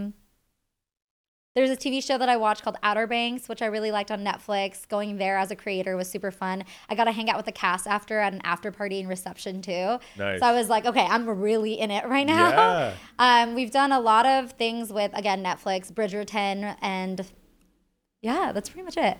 There's a TV show that I watched called Outer Banks, which I really liked on Netflix. Going there as a creator was super fun. I got to hang out with the cast after at an after party and reception too. Nice. So I was like, okay, I'm really in it right now. Yeah. We've done a lot of things with, again, Netflix, Bridgerton, and yeah, that's pretty much it.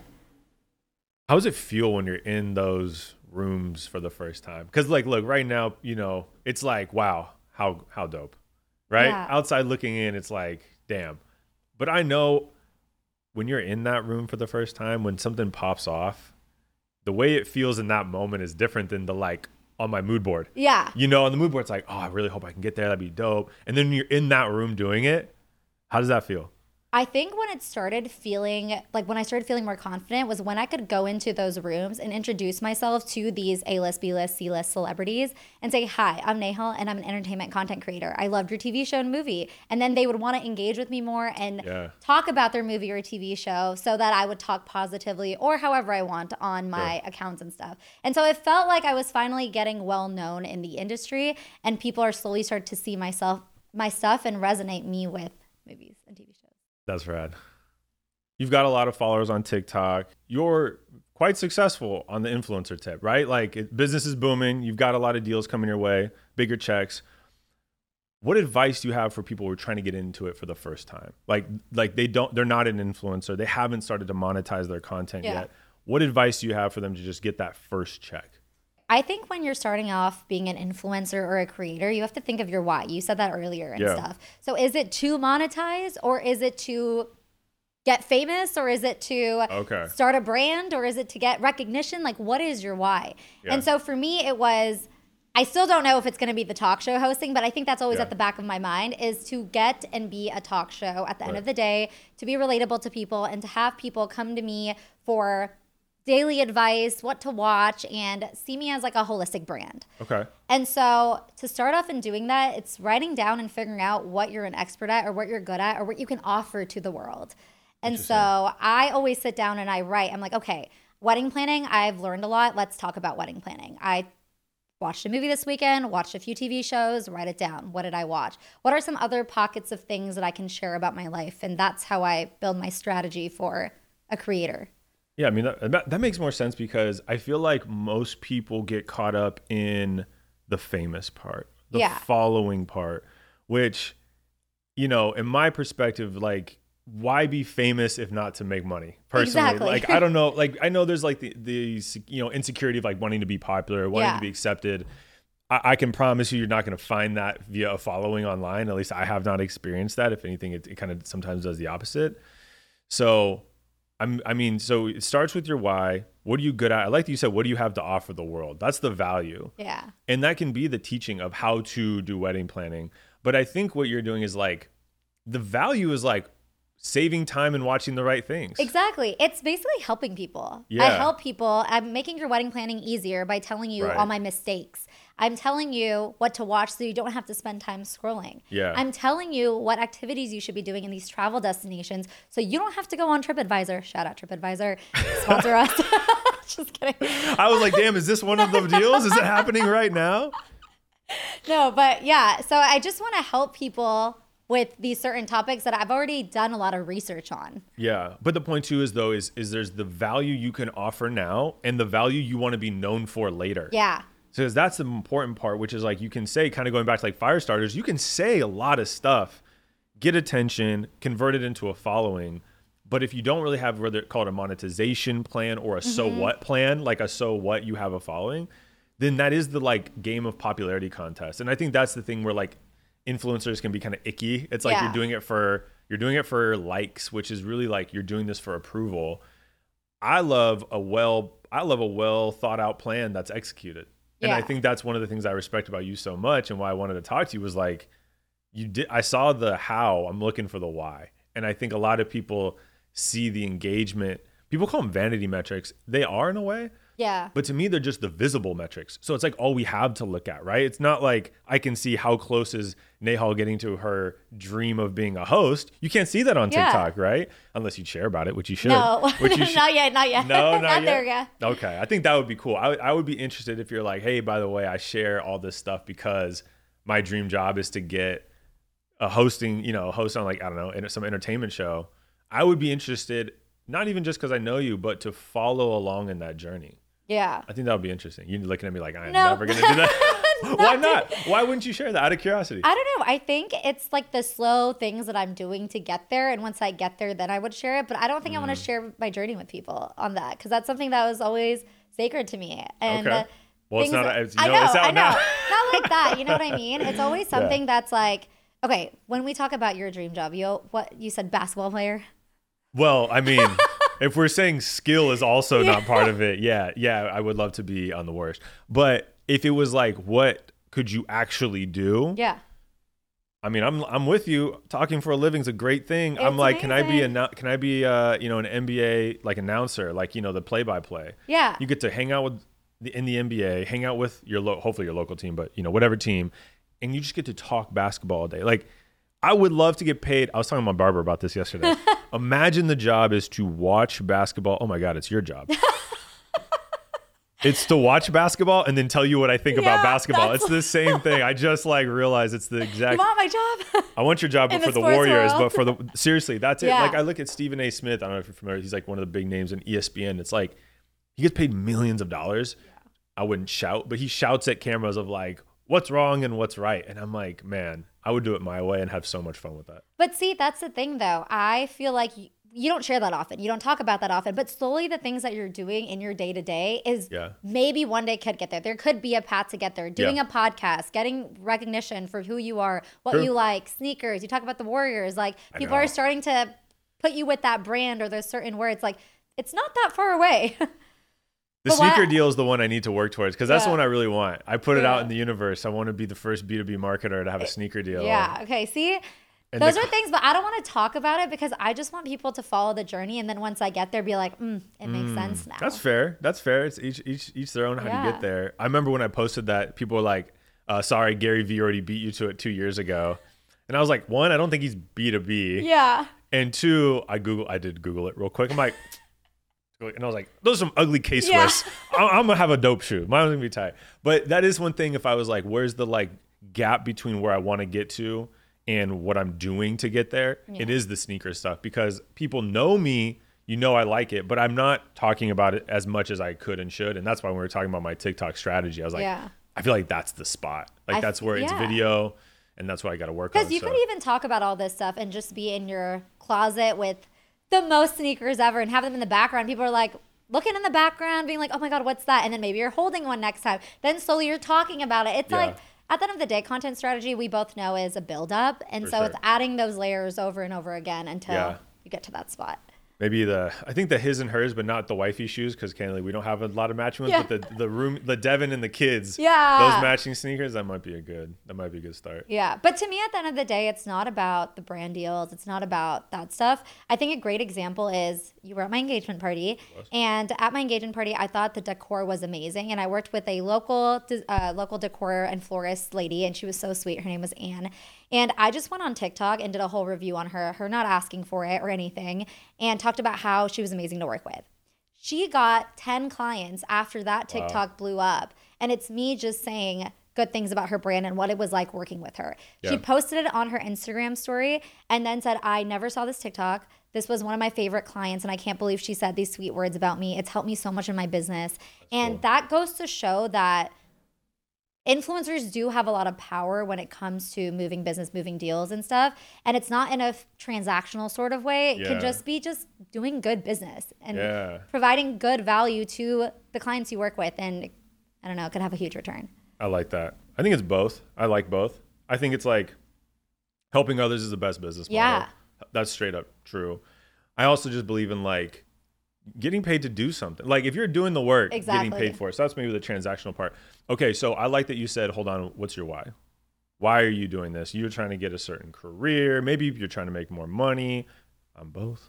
How does it feel when you're in those rooms for the first time? Because like, look, right now, you know, it's like, wow, how dope, right? Yeah. Outside looking in, it's like, damn. But I know when you're in that room for the first time, when something pops off, the way it feels in that moment is different than the like on my mood board. Yeah. You know, on the mood board, it's like, oh, I really hope I can get there. That'd be dope. And then you're in that room doing it. How does that feel? I think when it started feeling like when I started feeling more confident was when I could go into those rooms and introduce myself to these A-list, B-list, C-list celebrities and say, hi, I'm Nehal and I'm an entertainment content creator. I loved your TV show and movie. And then they would want to engage with me more and talk about their movie or TV show so that I would talk positively or however I want on my accounts and stuff. And so it felt like I was finally getting well known in the industry and people are slowly starting to see my stuff and resonate me with movies and TV shows. That's rad. You've got a lot of followers on TikTok. You're quite successful on the influencer tip, right? Like business is booming. You've got a lot of deals coming your way, bigger checks. What advice do you have for people who are trying to get into it for the first time? Like they're not an influencer. They haven't started to monetize their content yet. What advice do you have for them to just get that first check? I think when you're starting off being an influencer or a creator, you have to think of your why. You said that earlier and stuff. So is it to monetize or is it to get famous or is it to start a brand or is it to get recognition? Like what is your why? Yeah. And so for me, it was, I still don't know if it's going to be the talk show hosting, but I think that's always at the back of my mind is to get and be a talk show at the end of the day, to be relatable to people and to have people come to me for daily advice, what to watch, and see me as like a holistic brand. Okay. And so to start off in doing that, it's writing down and figuring out what you're an expert at or what you're good at or what you can offer to the world. And so I always sit down and I write. I'm like, okay, wedding planning, I've learned a lot. Let's talk about wedding planning. I watched a movie this weekend, watched a few TV shows, write it down. What did I watch? What are some other pockets of things that I can share about my life? And that's how I build my strategy for a creator. Yeah, I mean, that makes more sense because I feel like most people get caught up in the famous part, the following part, which, you know, in my perspective, like, why be famous if not to make money? Personally, exactly. Like, I don't know, like, I know there's like the you know, insecurity of like wanting to be popular, wanting to be accepted. I can promise you're not going to find that via a following online. At least I have not experienced that. If anything, it kind of sometimes does the opposite. So so it starts with your why. What are you good at? I like that you said, what do you have to offer the world? That's the value. Yeah. And that can be the teaching of how to do wedding planning. But I think what you're doing is like, the value is like saving time and watching the right things. Exactly. It's basically helping people. Yeah. I help people. I'm making your wedding planning easier by telling you all my mistakes. I'm telling you what to watch so you don't have to spend time scrolling. Yeah. I'm telling you what activities you should be doing in these travel destinations so you don't have to go on TripAdvisor. Shout out TripAdvisor. Sponsor us. Just kidding. I was like, damn, is this one of the deals? Is it happening right now? No, but yeah. So I just want to help people with these certain topics that I've already done a lot of research on. Yeah. But the point too is though, is there's the value you can offer now and the value you want to be known for later. Yeah. So that's the important part, which is like, you can say, kind of going back to like fire starters, you can say a lot of stuff, get attention, convert it into a following. But if you don't really have whether it's called a monetization plan or a so what plan, like a so what you have a following, then that is the like game of popularity contest. And I think that's the thing where like influencers can be kind of icky. It's like you're doing it for likes, which is really like you're doing this for approval. I love a well thought out plan that's executed. And I think that's one of the things I respect about you so much and why I wanted to talk to you was like, I saw the how, I'm looking for the why. And I think a lot of people see the engagement. People call them vanity metrics. They are in a way. Yeah. But to me, they're just the visible metrics. So it's like all we have to look at, right? It's not like I can see how close is Nehal getting to her dream of being a host. You can't see that on TikTok, right? Unless you share about it, which you should. No, which you should. Not yet. No, not not yet. there yet. Okay, I think that would be cool. I would be interested if you're like, hey, by the way, I share all this stuff because my dream job is to get a host on like, I don't know, some entertainment show. I would be interested, not even just because I know you, but to follow along in that journey. Yeah. I think that would be interesting. You're looking at me like, I'm never going to do that. Why not? Why wouldn't you share that out of curiosity? I don't know. I think it's like the slow things that I'm doing to get there. And once I get there, then I would share it. But I don't think I want to share my journey with people on that because that's something that was always sacred to me. And okay. Well, it's not. I know. Not like that. You know what I mean? It's always something that's like, okay, when we talk about your dream job, you said basketball player? Well, I mean, if we're saying skill is also not part of it, yeah, I would love to be on the Warriors. But if it was like, what could you actually do? Yeah. I mean, I'm with you. Talking for a living is a great thing. I'm like, amazing. can I be an NBA like announcer, like the play-by-play? Yeah. You get to hang out in the NBA, hang out with hopefully your local team, but whatever team, and you just get to talk basketball all day. Like, I would love to get paid. I was talking to my barber about this yesterday. Imagine the job is to watch basketball. Oh my God, it's your job. It's to watch basketball and then tell you what I think about basketball. It's the same thing. I just like realized it's the exact. You want my job? I want your job, but for the Warriors, world. but seriously, that's it. Yeah. Like I look at Stephen A. Smith. I don't know if you're familiar. He's like one of the big names in ESPN. It's like he gets paid millions of dollars. Yeah. I wouldn't shout, but he shouts at cameras of like, what's wrong and what's right. And I'm like, man, I would do it my way and have so much fun with that. But see, that's the thing though. I feel like you don't share that often. You don't talk about that often, but slowly the things that you're doing in your day to day is maybe one day could get there. There could be a path to get there. Doing a podcast, getting recognition for who you are, what you like, sneakers. You talk about the Warriors. Like people are starting to put you with that brand or those certain words. Like it's not that far away. The sneaker deal is the one I need to work towards because that's the one I really want. I put it out in the universe. I want to be the first B2B marketer to have a sneaker deal. Yeah. Okay. See, And those are things, but I don't want to talk about it because I just want people to follow the journey. And then once I get there, be like, it makes sense now. That's fair. It's each their own how to get there. I remember when I posted that, people were like, sorry, Gary Vee already beat you to it 2 years ago. And I was like, one, I don't think he's B2B. Yeah. And two, I did Google it real quick. I'm like, and I was like, those are some ugly K-Swiss. I'm gonna have a dope shoe. Mine's gonna be tight. But that is one thing. If I was like, where's the like gap between where I want to get to and what I'm doing to get there? It is the sneaker stuff, because people know me. I like it, but I'm not talking about it as much as I could and should. And that's why when we were talking about my TikTok strategy, I was like, I feel like that's the spot. Like that's where it's video. And that's what I got to work on. Because you could even talk about all this stuff and just be in your closet with the most sneakers ever and have them in the background. People are like looking in the background, being like, oh my God, what's that? And then maybe you're holding one next time. Then slowly you're talking about it. It's like, at the end of the day, content strategy, we both know, is a build-up. And it's adding those layers over and over again until you get to that spot. Maybe I think the his and hers, but not the wifey shoes, because candidly we don't have a lot of matching ones. But the Devin and the kids, those matching sneakers, that might be a good start. Yeah, but to me, at the end of the day, it's not about the brand deals. It's not about that stuff. I think a great example is you were at my engagement party, and at my engagement party, I thought the decor was amazing, and I worked with a local decor and florist lady, and she was so sweet. Her name was Anne. And I just went on TikTok and did a whole review on her not asking for it or anything, and talked about how she was amazing to work with. She got 10 clients after that TikTok blew up. And it's me just saying good things about her brand and what it was like working with her. She posted it on her Instagram story and then said, I never saw this TikTok. This was one of my favorite clients, and I can't believe she said these sweet words about me. It's helped me so much in my business. That goes to show that influencers do have a lot of power when it comes to moving business, moving deals and stuff. And it's not in a transactional sort of way. It can just be just doing good business and providing good value to the clients you work with. And I don't know, it could have a huge return. I like that. I think it's both. I like both. I think it's like helping others is the best business model. Yeah. That's straight up true. I also just believe in like getting paid to do something. Like if you're doing the work, getting paid for it. So that's maybe the transactional part. Okay, so I like that you said, hold on, what's your why? Why are you doing this? You're trying to get a certain career. Maybe you're trying to make more money. I'm both.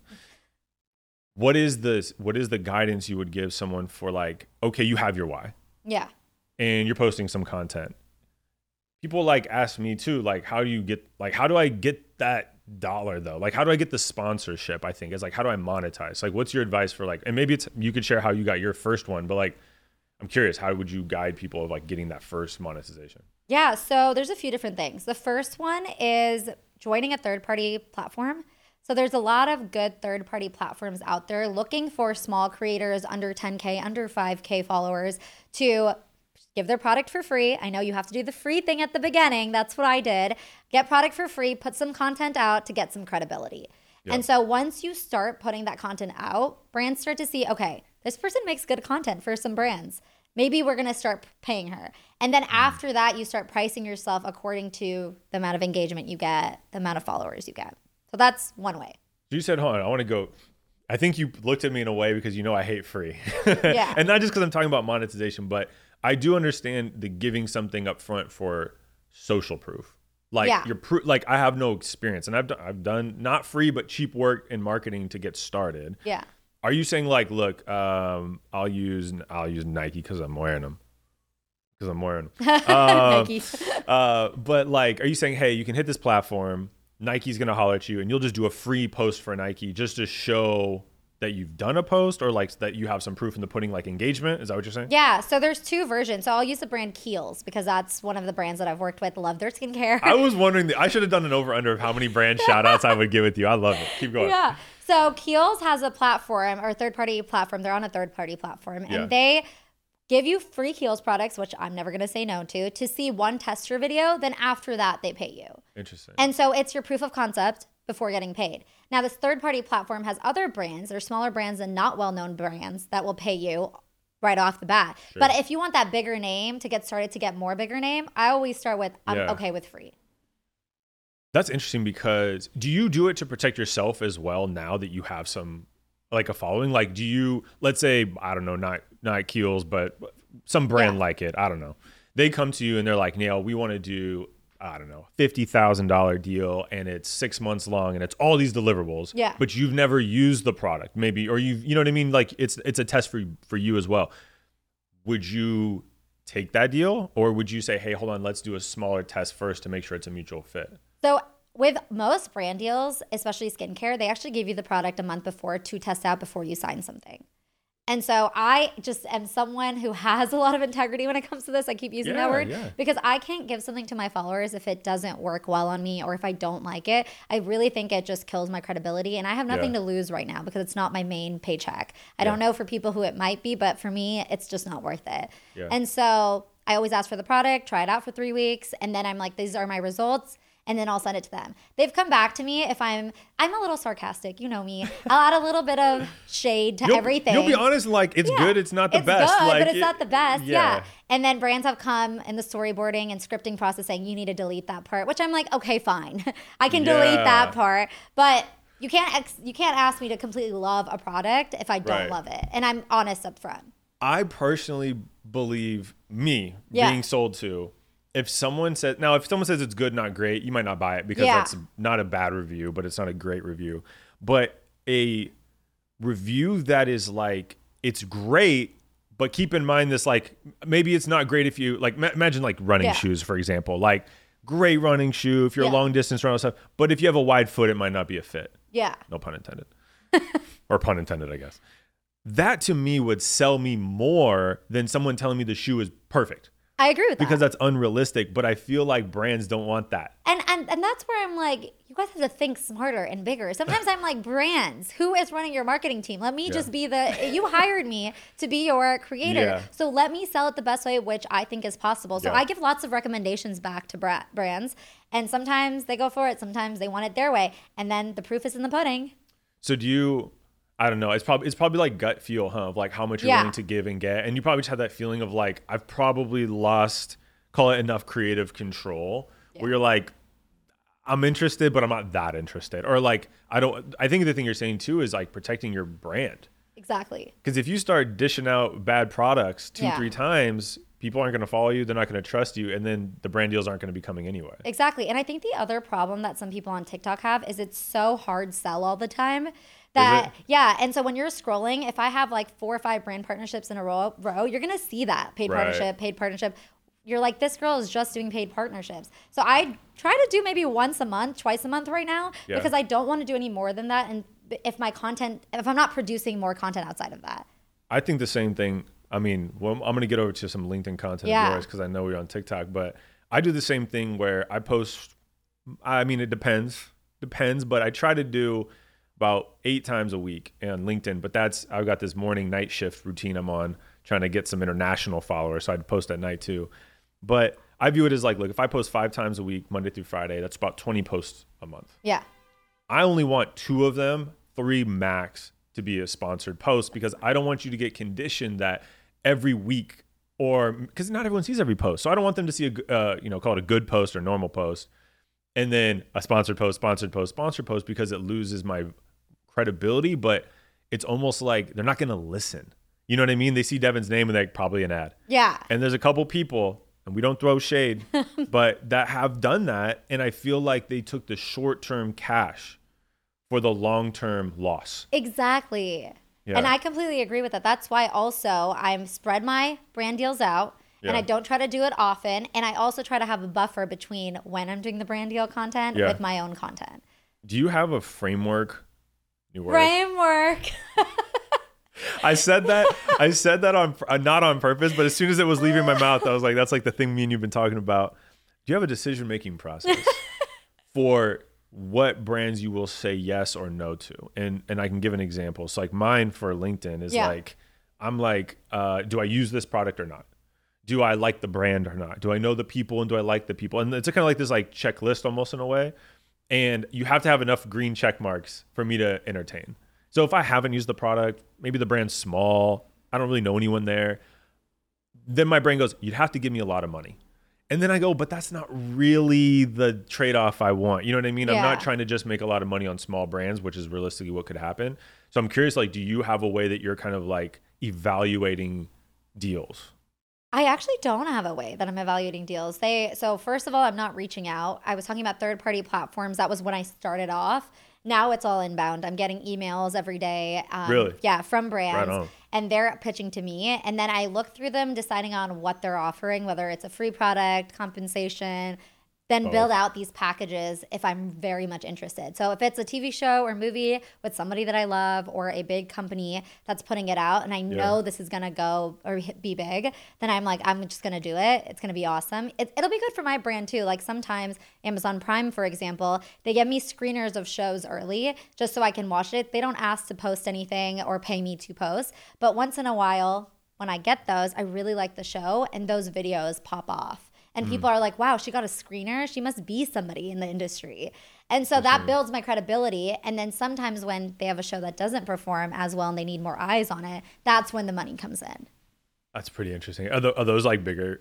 What is the guidance you would give someone for like, okay, you have your why. Yeah. And you're posting some content. People like ask me too, like, how do I get that dollar though? Like, how do I get the sponsorship? I think it's like, how do I monetize? Like, what's your advice for like, and maybe you could share how you got your first one, but like, I'm curious, how would you guide people of like getting that first monetization? Yeah, so there's a few different things. The first one is joining a third-party platform. So there's a lot of good third-party platforms out there looking for small creators under 10K, under 5K followers to give their product for free. I know you have to do the free thing at the beginning. That's what I did. Get product for free, put some content out to get some credibility. Yep. And so once you start putting that content out, brands start to see, okay, this person makes good content for some brands. Maybe we're going to start paying her. And then after that, you start pricing yourself according to the amount of engagement you get, the amount of followers you get. So that's one way. You said, hold on, I want to go. I think you looked at me in a way because you know I hate free. Yeah. And not just because I'm talking about monetization, but I do understand the giving something up front for social proof. Like like I have no experience, and I've done not free but cheap work in marketing to get started. Yeah. Are you saying like, look, I'll use Nike because I'm wearing them. Nike. But like, are you saying, hey, you can hit this platform, Nike's gonna holler at you, and you'll just do a free post for Nike just to show that you've done a post, or like that you have some proof in the pudding, like engagement? Is that what you're saying? Yeah. So there's two versions. So I'll use the brand Kiehl's because that's one of the brands that I've worked with. Love their skincare. I was wondering, I should have done an over under of how many brand shout outs I would give with you. I love it. Keep going. Yeah. So Kiehl's has a platform or third-party platform. They're on a third-party platform, and they give you free Kiehl's products, which I'm never going to say no to see one tester video. Then after that, they pay you. Interesting. And so it's your proof of concept before getting paid. Now, this third-party platform has other brands or smaller brands and not well-known brands that will pay you right off the bat. Sure. But if you want that bigger name to get started, to get more bigger name, I always start with, I'm okay with free. That's interesting, because do you do it to protect yourself as well now that you have some, like a following? Like, do you, let's say, I don't know, not Kiehl's, but some brand like it, I don't know. They come to you and they're like, Nail, we want to do, I don't know, $50,000 deal and it's 6 months long and it's all these deliverables, Yeah. but you've never used the product maybe, or you know what I mean? Like it's a test for you as well. Would you take that deal, or would you say, hey, hold on, let's do a smaller test first to make sure it's a mutual fit? So with most brand deals, especially skincare, they actually give you the product a month before to test out before you sign something. And so I just am someone who has a lot of integrity when it comes to this. I keep using that word because I can't give something to my followers if it doesn't work well on me or if I don't like it. I really think it just kills my credibility, and I have nothing to lose right now because it's not my main paycheck. I don't know for people who it might be, but for me, it's just not worth it. Yeah. And so I always ask for the product, try it out for 3 weeks, and then I'm like, these are my results. And then I'll send it to them. They've come back to me if I'm a little sarcastic, you know me. I'll add a little bit of shade to everything. You'll be honest, like it's good, it's not the best. Good, like, but it's not the best. Yeah. And then brands have come in the storyboarding and scripting process saying you need to delete that part, which I'm like, okay, fine. I can delete that part. But you can't ask me to completely love a product if I don't love it. And I'm honest up front. I personally believe being sold to, if someone says it's good, not great, you might not buy it because that's not a bad review, but it's not a great review. But a review that is like, it's great, but keep in mind this, like, maybe it's not great if you, like, imagine like running shoes, for example, like great running shoe if you're a long distance runner, stuff. But if you have a wide foot, it might not be a fit. Yeah. No pun intended. Or pun intended, I guess. That to me would sell me more than someone telling me the shoe is perfect. I agree with that. Because that's unrealistic, but I feel like brands don't want that. And that's where I'm like, you guys have to think smarter and bigger. Sometimes I'm like, brands, who is running your marketing team? Let me just be you hired me to be your creator. Yeah. So let me sell it the best way, which I think is possible. So I give lots of recommendations back to brands, and sometimes they go for it. Sometimes they want it their way. And then the proof is in the pudding. So I don't know. It's probably like gut feel, huh? Of like how much you're willing to give and get. And you probably just have that feeling of like, I've probably lost, call it enough creative control where you're like, I'm interested, but I'm not that interested. Or like, I think the thing you're saying too is like protecting your brand. Exactly. Because if you start dishing out bad products 2-3 times, people aren't going to follow you. They're not going to trust you. And then the brand deals aren't going to be coming anyway. Exactly. And I think the other problem that some people on TikTok have is it's so hard sell all the time. And so when you're scrolling, if I have like 4 or 5 brand partnerships in a row, you're going to see that paid partnership. You're like, this girl is just doing paid partnerships. So I try to do maybe once a month, twice a month right now, because I don't want to do any more than that. And if I'm not producing more content outside of that. I think the same thing. I mean, I'm going to get over to some LinkedIn content of yours because I know we're on TikTok, but I do the same thing where I post, I mean, it depends, but I try to do about 8 times a week on LinkedIn, but I've got this morning night shift routine I'm on trying to get some international followers. So I'd post at night too. But I view it as like, look, if I post 5 times a week, Monday through Friday, that's about 20 posts a month. Yeah. I only want 2 of them, 3 max, to be a sponsored post because I don't want you to get conditioned that every week, or because not everyone sees every post. So I don't want them to see call it a good post or normal post and then a sponsored post because it loses my credibility, but it's almost like they're not going to listen. You know what I mean? They see Devin's name and they're probably an ad. Yeah. And there's a couple people, and we don't throw shade, but that have done that. And I feel like they took the short-term cash for the long-term loss. Exactly. Yeah. And I completely agree with that. That's why also I'm spread my brand deals out and I don't try to do it often. And I also try to have a buffer between when I'm doing the brand deal content with my own content. Do you have a framework? New word. Framework. I said that on not on purpose, but as soon as it was leaving my mouth, I was like, that's like the thing me and you've been talking about. Do you have a decision-making process for what brands you will say yes or no to? And I can give an example. So like mine for LinkedIn is like, I'm like, do I use this product or not? Do I like the brand or not? Do I know the people and do I like the people? And it's kind of like this like checklist almost in a way. And you have to have enough green check marks for me to entertain. So if I haven't used the product, maybe the brand's small, I don't really know anyone there, then my brain goes, you'd have to give me a lot of money. And then I go, but that's not really the trade-off I want. You know what I mean? Yeah. I'm not trying to just make a lot of money on small brands, which is realistically what could happen. So I'm curious, like, do you have a way that you're kind of like evaluating deals? I actually don't have a way that I'm evaluating deals. So first of all, I'm not reaching out. I was talking about third party platforms. That was when I started off. Now it's all inbound. I'm getting emails every day. Really? Yeah, from Right brands, on. and they're pitching to me. And then I look through them, deciding on what they're offering, whether it's a free product, compensation, then build Both. out these packages if I'm very much interested. So if it's a TV show or movie with somebody that I love or a big company that's putting it out and I know Yeah. this is going to go or be big, then I'm like, I'm just going to do it. It's going to be awesome. It'll be good for my brand too. Like sometimes Amazon Prime, for example, they give me screeners of shows early just so I can watch it. They don't ask to post anything or pay me to post. But once in a while, when I get those, I really like the show and those videos pop off. And people are like, wow, she got a screener. She must be somebody in the industry. And so that builds my credibility. And then sometimes when they have a show that doesn't perform as well and they need more eyes on it, that's when the money comes in. That's pretty interesting. Are those like bigger?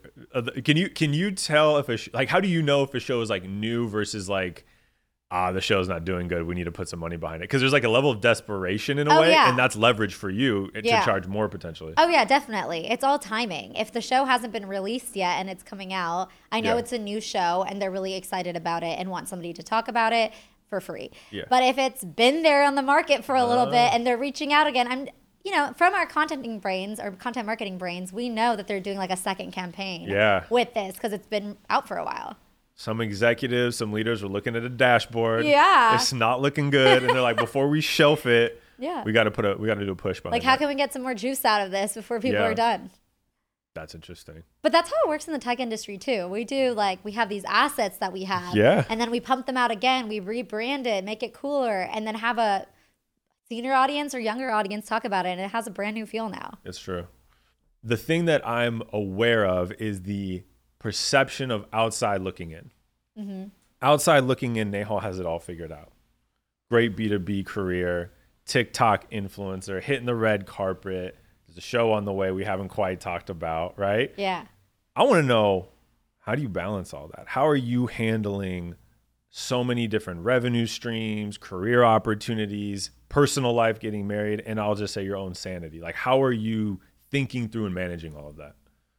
Can you tell if like how do you know if a show is like new versus like the show's not doing good, we need to put some money behind it? Because there's like a level of desperation in a way, yeah. and that's leverage for you Yeah. to charge more potentially. Oh, yeah, definitely. It's all timing. If the show hasn't been released yet and it's coming out, I know Yeah. it's a new show and they're really excited about it and want somebody to talk about it for free. Yeah. But if it's been there on the market for a little bit and they're reaching out again, from our content brains or content marketing brains, we know that they're doing like a second campaign Yeah. with this because it's been out for a while. Some executives, some leaders were looking at a dashboard. Yeah. It's not looking good. And they're like, before we shelf it, Yeah. we gotta do a push behind Like, how that. can we get some more juice out of this before people Yeah. are done? That's interesting. But that's how it works in the tech industry too. We have these assets that we have. Yeah. And then we pump them out again. We rebrand it, make it cooler, and then have a senior audience or younger audience talk about it. And it has a brand new feel now. It's true. The thing that I'm aware of is the perception of outside looking in. Mm-hmm. Outside looking in, Nehal has it all figured out. Great B2B career, TikTok influencer, hitting the red carpet. There's a show on the way we haven't quite talked about, right? Yeah. I want to know, how do you balance all that? How are you handling so many different revenue streams, career opportunities, personal life, getting married, and I'll just say your own sanity? Like, how are you thinking through and managing all of that?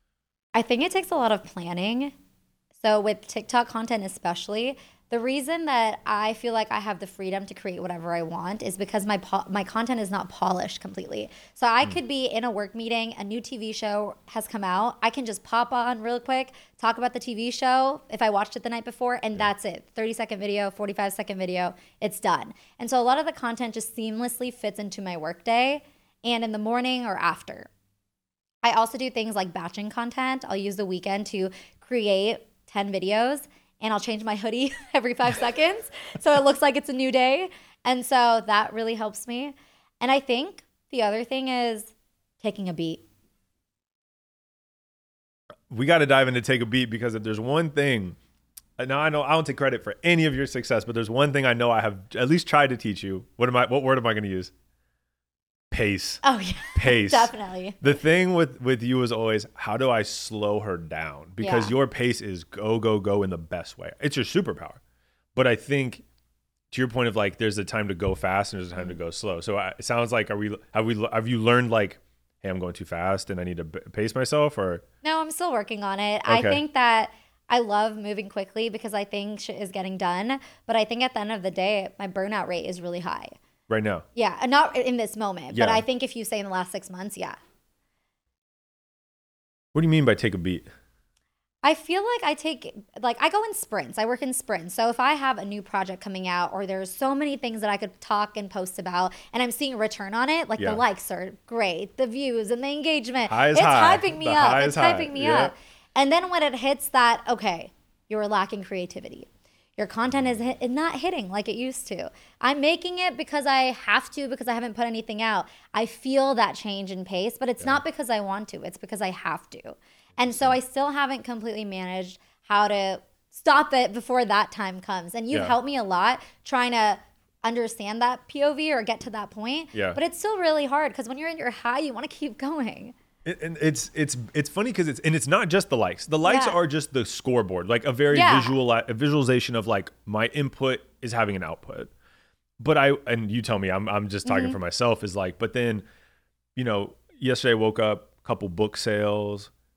I think it takes a lot of planning. So with TikTok content especially, the reason that I feel like I have the freedom to create whatever I want is because my content is not polished completely. So I could be in a work meeting, a new TV show has come out. I can just pop on real quick, talk about the TV show if I watched it the night before, and that's it. 30-second video, 45-second video, it's done. And so a lot of the content just seamlessly fits into my workday and in the morning or after. I also do things like batching content. I'll use the weekend to create 10 videos and I'll change my hoodie every 5 seconds so it looks like it's a new day. And so that really helps me. And I think the other thing is taking a beat. We got to dive into take a beat, because if there's one thing, now I know I don't take credit for any of your success, but there's one thing I know I have at least tried to teach you. What word am I going to use? Pace. Oh, yeah. Pace. Definitely. The thing with you is always, how do I slow her down? Because Yeah. your pace is go, go, go in the best way. It's your superpower. But I think, to your point of like, there's a time to go fast and there's a time to go slow. So it sounds like, have you learned like, hey, I'm going too fast and I need to pace myself? Or No, I'm still working on it. I Okay. think that I love moving quickly because I think shit is getting done. But I think at the end of the day, my burnout rate is really high. right now? Yeah, and not in this moment, but Yeah. I think if you say in the last 6 months, yeah. What do you mean by take a beat? I feel like I go in sprints. I work in sprints. So if I have a new project coming out or there's so many things that I could talk and post about and I'm seeing a return on it, like Yeah. the likes are great, the views and the engagement, High is it's high. hyping me The up. high It's is high. hyping me Yeah. up. And then when it hits that, okay, you're lacking creativity. Your content is not hitting like it used to. I'm making it because I have to, because I haven't put anything out. I feel that change in pace, but it's not because I want to. It's because I have to. And so I still haven't completely managed how to stop it before that time comes. And you've Yeah. helped me a lot trying to understand that POV or get to that point. Yeah. But it's still really hard because when you're in your high, you want to keep going. And it's funny because it's not just the likes. The likes Yeah. are just the scoreboard, like a very Yeah. a visualization of like my input is having an output. But and you tell me, I'm just talking Mm-hmm. for myself, is like, but then, yesterday I woke up, couple book sales,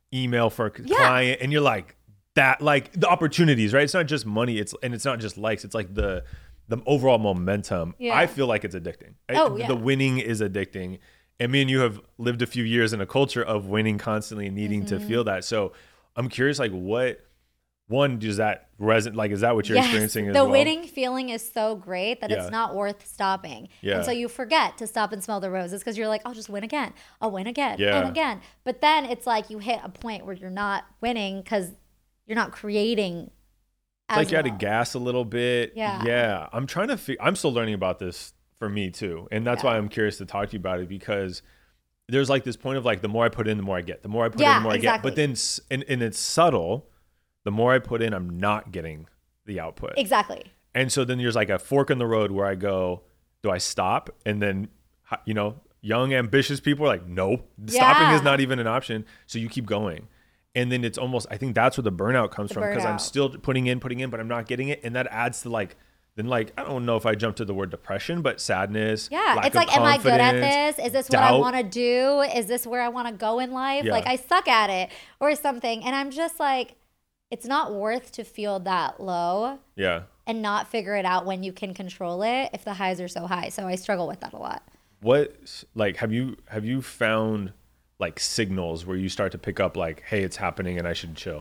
email for a client, and you're like that, like the opportunities, right? It's not just money, it's not just likes, it's like the overall momentum. I feel like it's addicting. The winning is addicting. And me and you have lived a few years in a culture of winning constantly and needing to feel that. So I'm curious, like, what one does that resonate? Like, is that what you're experiencing as well? The winning feeling is so great that it's not worth stopping. And so you forget to stop and smell the roses because you're like, I'll just win again. I'll win again and again. But then it's like you hit a point where you're not winning because you're not creating. It's like you had to gas a little bit. Yeah. I'm trying to I'm still learning about this for me too. And that's why I'm curious to talk to you about it, because there's like this point of like, the more I put in, the more I get. The more I put in, the more I get. But then, and it's subtle. The more I put in, I'm not getting the output. Exactly. And so then there's like a fork in the road where I go, do I stop? And then, young, ambitious people are like, no, stopping is not even an option. So you keep going. And then it's almost, I think that's where the burnout comes from, because I'm still putting in, but I'm not getting it. And that adds to I don't know if I jump to the word depression, but sadness. Yeah. It's like, am I good at this? Is this doubt? What I want to do? Is this where I want to go in life? Yeah. Like I suck at it or something. And I'm just like, it's not worth to feel that low. Yeah. And not figure it out when you can control it if the highs are so high. So I struggle with that a lot. What, like, have you found like signals where you start to pick up like, hey, it's happening and I should chill?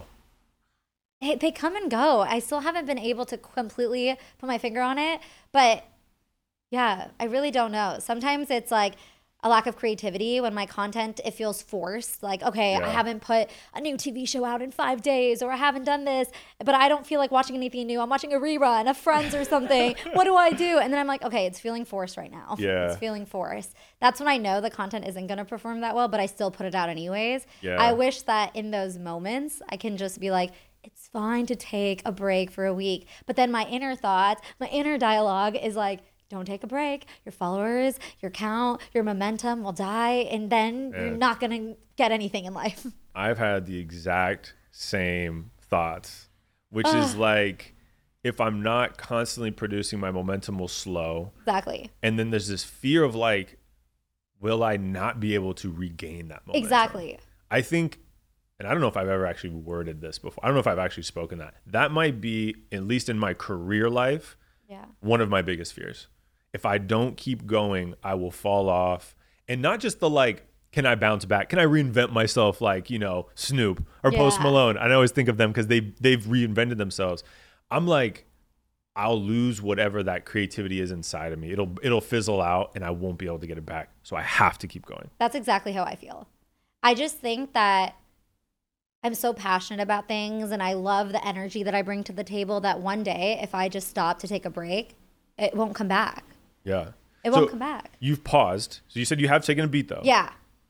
They come and go. I still haven't been able to completely put my finger on it, but yeah, I really don't know. Sometimes it's like a lack of creativity when my content, it feels forced. Like, okay, I haven't put a new TV show out in 5 days, or I haven't done this, but I don't feel like watching anything new. I'm watching a rerun of Friends or something. What do I do? And then I'm like, okay, it's feeling forced right now. Yeah. It's feeling forced. That's when I know the content isn't going to perform that well, but I still put it out anyways. Yeah. I wish that in those moments, I can just be like, it's fine to take a break for a week. But then my inner thoughts, my inner dialogue is like, don't take a break. Your followers, your count, your momentum will die. And then you're not going to get anything in life. I've had the exact same thoughts, which is like, if I'm not constantly producing, my momentum will slow. Exactly. And then there's this fear of like, will I not be able to regain that momentum? Exactly. I think, and I don't know if I've ever actually worded this before. I don't know if I've actually spoken that. That might be, at least in my career life, one of my biggest fears. If I don't keep going, I will fall off. And not just the like, can I bounce back? Can I reinvent myself like, Snoop or Post Malone? I always think of them because they've reinvented themselves. I'm like, I'll lose whatever that creativity is inside of me. It'll fizzle out and I won't be able to get it back. So I have to keep going. That's exactly how I feel. I just think that I'm so passionate about things and I love the energy that I bring to the table that one day, if I just stop to take a break, it won't come back. Yeah. It won't come back. You've paused. So you said you have taken a beat though. Yeah.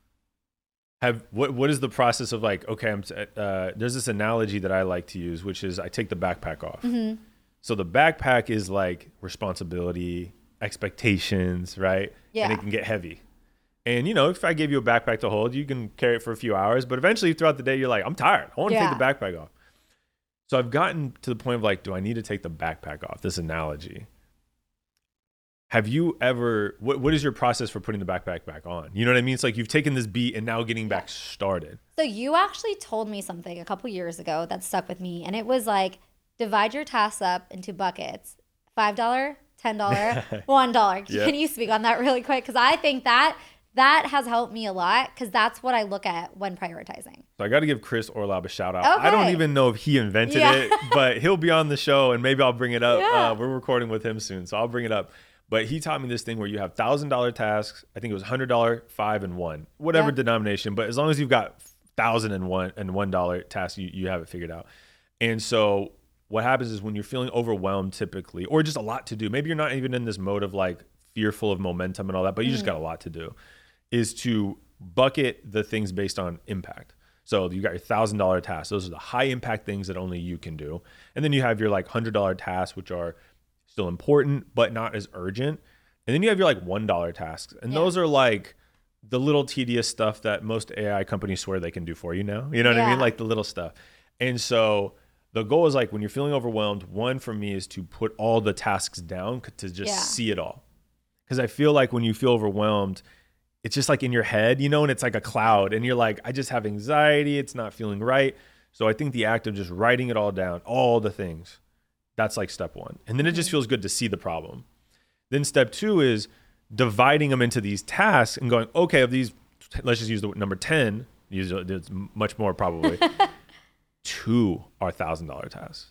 What is the process of like, okay, there's this analogy that I like to use, which is I take the backpack off. Mm-hmm. So the backpack is like responsibility, expectations, right? Yeah. And it can get heavy. And if I gave you a backpack to hold, you can carry it for a few hours, but eventually throughout the day, you're like, I'm tired. I want to take the backpack off. So I've gotten to the point of like, do I need to take the backpack off? This analogy. Have you ever, what is your process for putting the backpack back on? You know what I mean? It's like you've taken this beat and now getting back started. So you actually told me something a couple years ago that stuck with me. And it was like, divide your tasks up into buckets. $5, $10, $1. Yeah. Can you speak on that really quick? Because I think that has helped me a lot because that's what I look at when prioritizing. So I got to give Chris Orlob a shout out. Okay. I don't even know if he invented it, but he'll be on the show and maybe I'll bring it up. Yeah. We're recording with him soon, so I'll bring it up. But he taught me this thing where you have $1,000 tasks. I think it was $100, $5 and $1, whatever denomination. But as long as you've got $1,001 and $1 tasks, you have it figured out. And so what happens is when you're feeling overwhelmed typically, or just a lot to do, maybe you're not even in this mode of like fearful of momentum and all that, but you just got a lot to do, is to bucket the things based on impact. So you got your $1,000 tasks. Those are the high impact things that only you can do. And then you have your like $100 tasks, which are still important, but not as urgent. And then you have your like $1 tasks. And those are like the little tedious stuff that most AI companies swear they can do for you now. You know what I mean? Like the little stuff. And so the goal is like when you're feeling overwhelmed, one for me is to put all the tasks down to just see it all. Because I feel like when you feel overwhelmed, it's just like in your head, you know, and it's like a cloud and you're like, I just have anxiety. It's not feeling right. So I think the act of just writing it all down, all the things, that's like step one. And then it just feels good to see the problem. Then step two is dividing them into these tasks and going, okay, of these, let's just use the number 10, it's much more probably. 2 are $1,000 tasks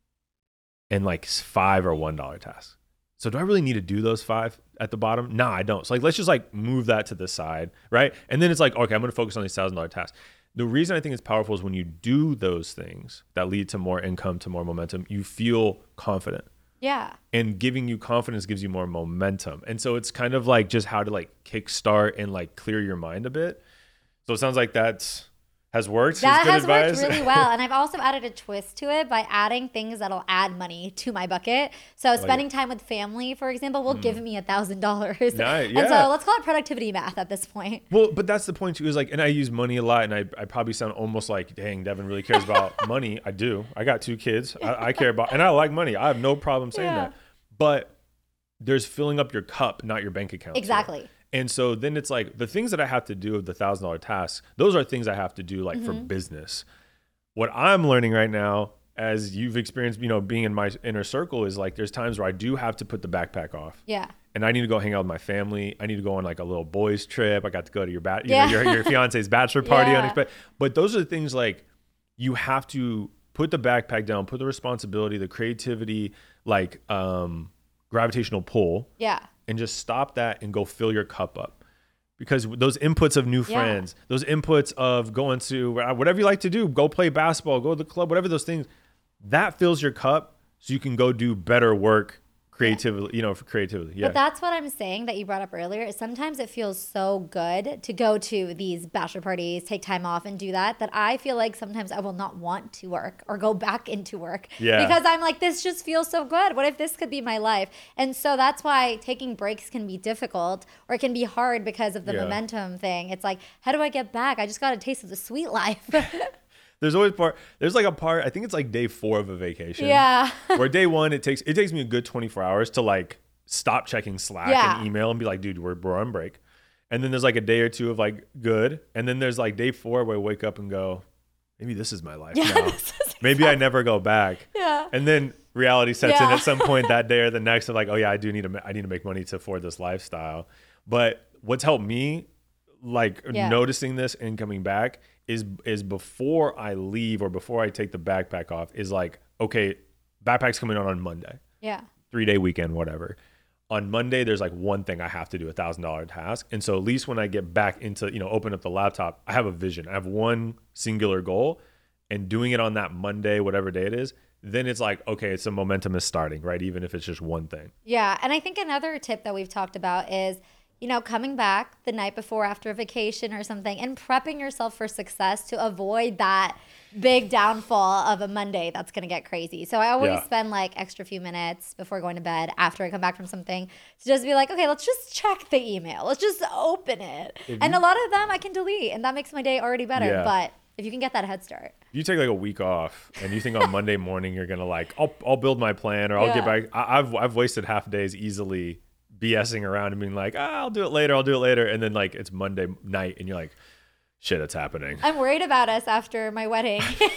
and like 5 are $1 tasks. So do I really need to do those 5 at the bottom? No, I don't. So like, let's just like move that to the side, right? And then it's like, okay, I'm going to focus on these $1,000 tasks. The reason I think it's powerful is when you do those things that lead to more income, to more momentum, you feel confident. Yeah. And giving you confidence gives you more momentum. And so it's kind of like just how to like kickstart and like clear your mind a bit. So it sounds like that has worked. That has worked really well. And I've also added a twist to it by adding things that'll add money to my bucket. So spending time with family, for example, will give me $1,000. Nice. Yeah. And so let's call it productivity math at this point. Well, but that's the point too, is like, and I use money a lot, and I probably sound almost like, dang, Devin really cares about money. I do. I got 2 kids. I care about, and I like money. I have no problem saying that. But there's filling up your cup, not your bank account. Exactly. So. And so then it's like the things that I have to do of the $1,000 tasks, those are things I have to do like for business. What I'm learning right now, as you've experienced, you know, being in my inner circle, is like there's times where I do have to put the backpack off. Yeah. And I need to go hang out with my family. I need to go on like a little boys trip. I got to go to your fiance's bachelor party. Yeah. But those are the things like you have to put the backpack down, put the responsibility, the creativity, like gravitational pull. Yeah. And just stop that and go fill your cup up. Because those inputs of new friends, those inputs of going to whatever you like to do, go play basketball, go to the club, whatever those things, that fills your cup so you can go do better work creatively, you know, for creativity. Yeah. But that's what I'm saying that you brought up earlier is sometimes it feels so good to go to these bachelor parties, take time off and do that I feel like sometimes I will not want to work or go back into work because I'm like, this just feels so good. What if this could be my life? And so that's why taking breaks can be difficult or it can be hard because of the momentum thing. It's like, how do I get back? I just got a taste of the sweet life. There's like a part, I think it's like day 4 of a vacation. Yeah. Where day 1, it takes me a good 24 hours to like stop checking Slack and email and be like, dude, we're on break. And then there's like a day or 2 of like good. And then there's like day 4 where I wake up and go, maybe this is my life now. Maybe I never go back. Yeah. And then reality sets in at some point that day or the next of like, oh yeah, I need to make money to afford this lifestyle. But what's helped me like noticing this and coming back is before I leave or before I take the backpack off is like, okay, backpack's coming on Monday. Yeah. 3-day weekend, whatever. On Monday, there's like one thing I have to do, $1,000 task. And so at least when I get back into, you know, open up the laptop, I have a vision. I have one singular goal, and doing it on that Monday, whatever day it is, then it's like, okay, some momentum is starting, right? Even if it's just one thing. Yeah. And I think another tip that we've talked about is, you know, coming back the night before after a vacation or something and prepping yourself for success to avoid that big downfall of a Monday that's going to get crazy. So I always spend like extra few minutes before going to bed after I come back from something to just be like, okay, let's just check the email. Let's just open it. And a lot of them I can delete and that makes my day already better. Yeah. But if you can get that head start. You take like a week off and you think on Monday morning you're going to like, I'll build my plan or I'll get back. I've wasted half days easily BSing around and being like, I'll do it later. And then like it's Monday night and you're like, shit, it's happening. I'm worried about us after my wedding.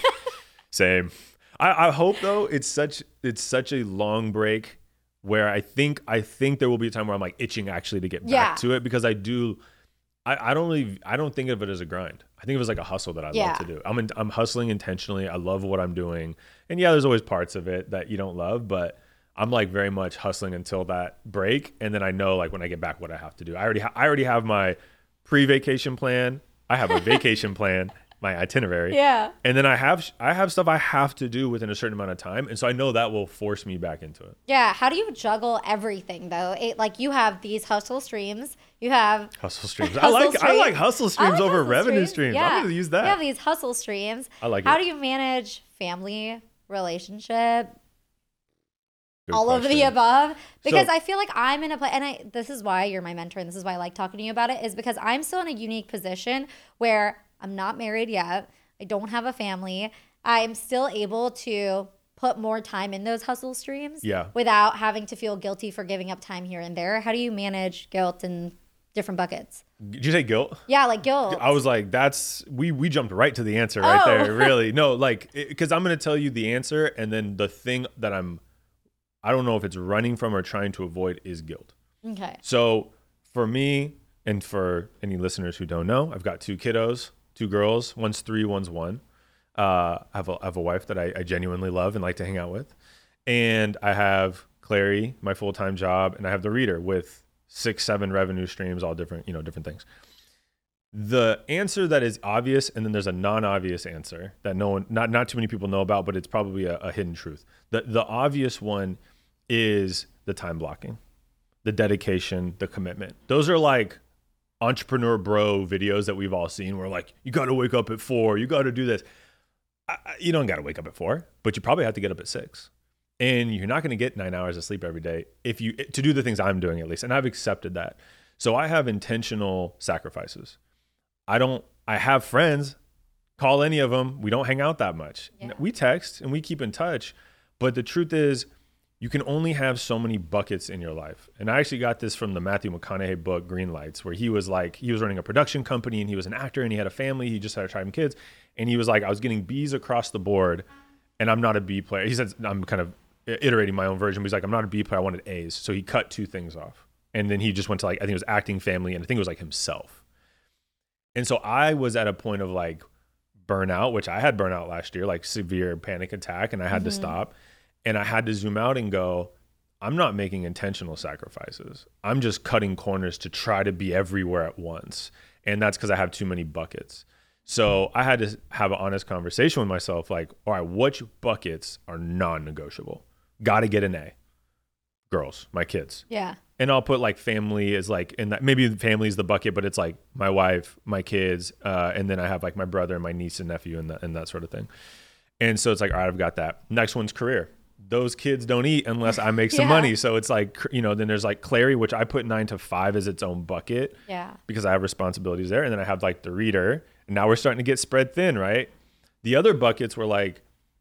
Same. I hope though it's such a long break where I think there will be a time where I'm like itching actually to get back to it because I don't think of it as a grind. I think of it as like a hustle that I love to do. I'm hustling intentionally. I love what I'm doing. And there's always parts of it that you don't love, but I'm like very much hustling until that break. And then I know like when I get back what I have to do. I already have my pre-vacation plan. I have a vacation plan, my itinerary. Yeah. And then I have stuff I have to do within a certain amount of time. And so I know that will force me back into it. Yeah. How do you juggle everything though? Like you have these hustle streams. You have hustle streams. I like hustle streams over revenue streams. Yeah. I'm going to use that. You have these hustle streams. I like it. How do you manage family, relationship, Good all question. of the above? Because I feel like I'm in a place, and this is why you're my mentor, and this is why I like talking to you about it, is because I'm still in a unique position where I'm not married yet. I don't have a family. I'm still able to put more time in those hustle streams without having to feel guilty for giving up time here and there. How do you manage guilt and different buckets? Did you say guilt? Yeah, like guilt. I was like, we jumped right to the answer right there. Really. No, like, because I'm going to tell you the answer. And then the thing that I don't know if it's running from or trying to avoid is guilt. Okay. So for me, and for any listeners who don't know, I've got 2 kiddos, 2 girls, one's 3, one's 1. I have a wife that I genuinely love and like to hang out with. And I have Clary, my full-time job, and I have the Reader with 6, 7 revenue streams, all different, different things. The answer that is obvious, and then there's a non-obvious answer that not too many people know about, but it's probably a hidden truth. The obvious one is the time blocking, the dedication, the commitment. Those are like entrepreneur bro videos that we've all seen where like, you got to wake up at 4, you got to do this. You don't got to wake up at 4, but you probably have to get up at 6. And you're not going to get 9 hours of sleep every day to do the things I'm doing, at least. And I've accepted that. So I have intentional sacrifices. I have friends, call any of them. We don't hang out that much. Yeah. We text and we keep in touch. But the truth is, you can only have so many buckets in your life. And I actually got this from the Matthew McConaughey book, Green Lights, where he was running a production company and he was an actor and he had a family. He just had 5 kids. And he was like, I was getting B's across the board and I'm not a B player. He said, I'm kind of iterating my own version, but he's like, I'm not a B player. I wanted A's. So he cut 2 things off. And then he just went to I think it was acting, family, and I think it was like himself. And so I was at a point of like burnout, which I had burnout last year, like severe panic attack, and I had to stop. And I had to zoom out and go, I'm not making intentional sacrifices. I'm just cutting corners to try to be everywhere at once. And that's because I have too many buckets. So I had to have an honest conversation with myself, like, all right, which buckets are non-negotiable? Got to get an A. Girls, my kids. Yeah. And I'll put like family is like, in that, maybe family is the bucket, but it's like my wife, my kids, and then I have like my brother and my niece and nephew and that sort of thing. And so it's like, all right, I've got that. Next one's career. Those kids don't eat unless I make some money. So it's like, then there's like Clary, which I put 9 to 5 as its own bucket. Yeah. Because I have responsibilities there. And then I have like the Reader. And now we're starting to get spread thin, right? The other buckets were like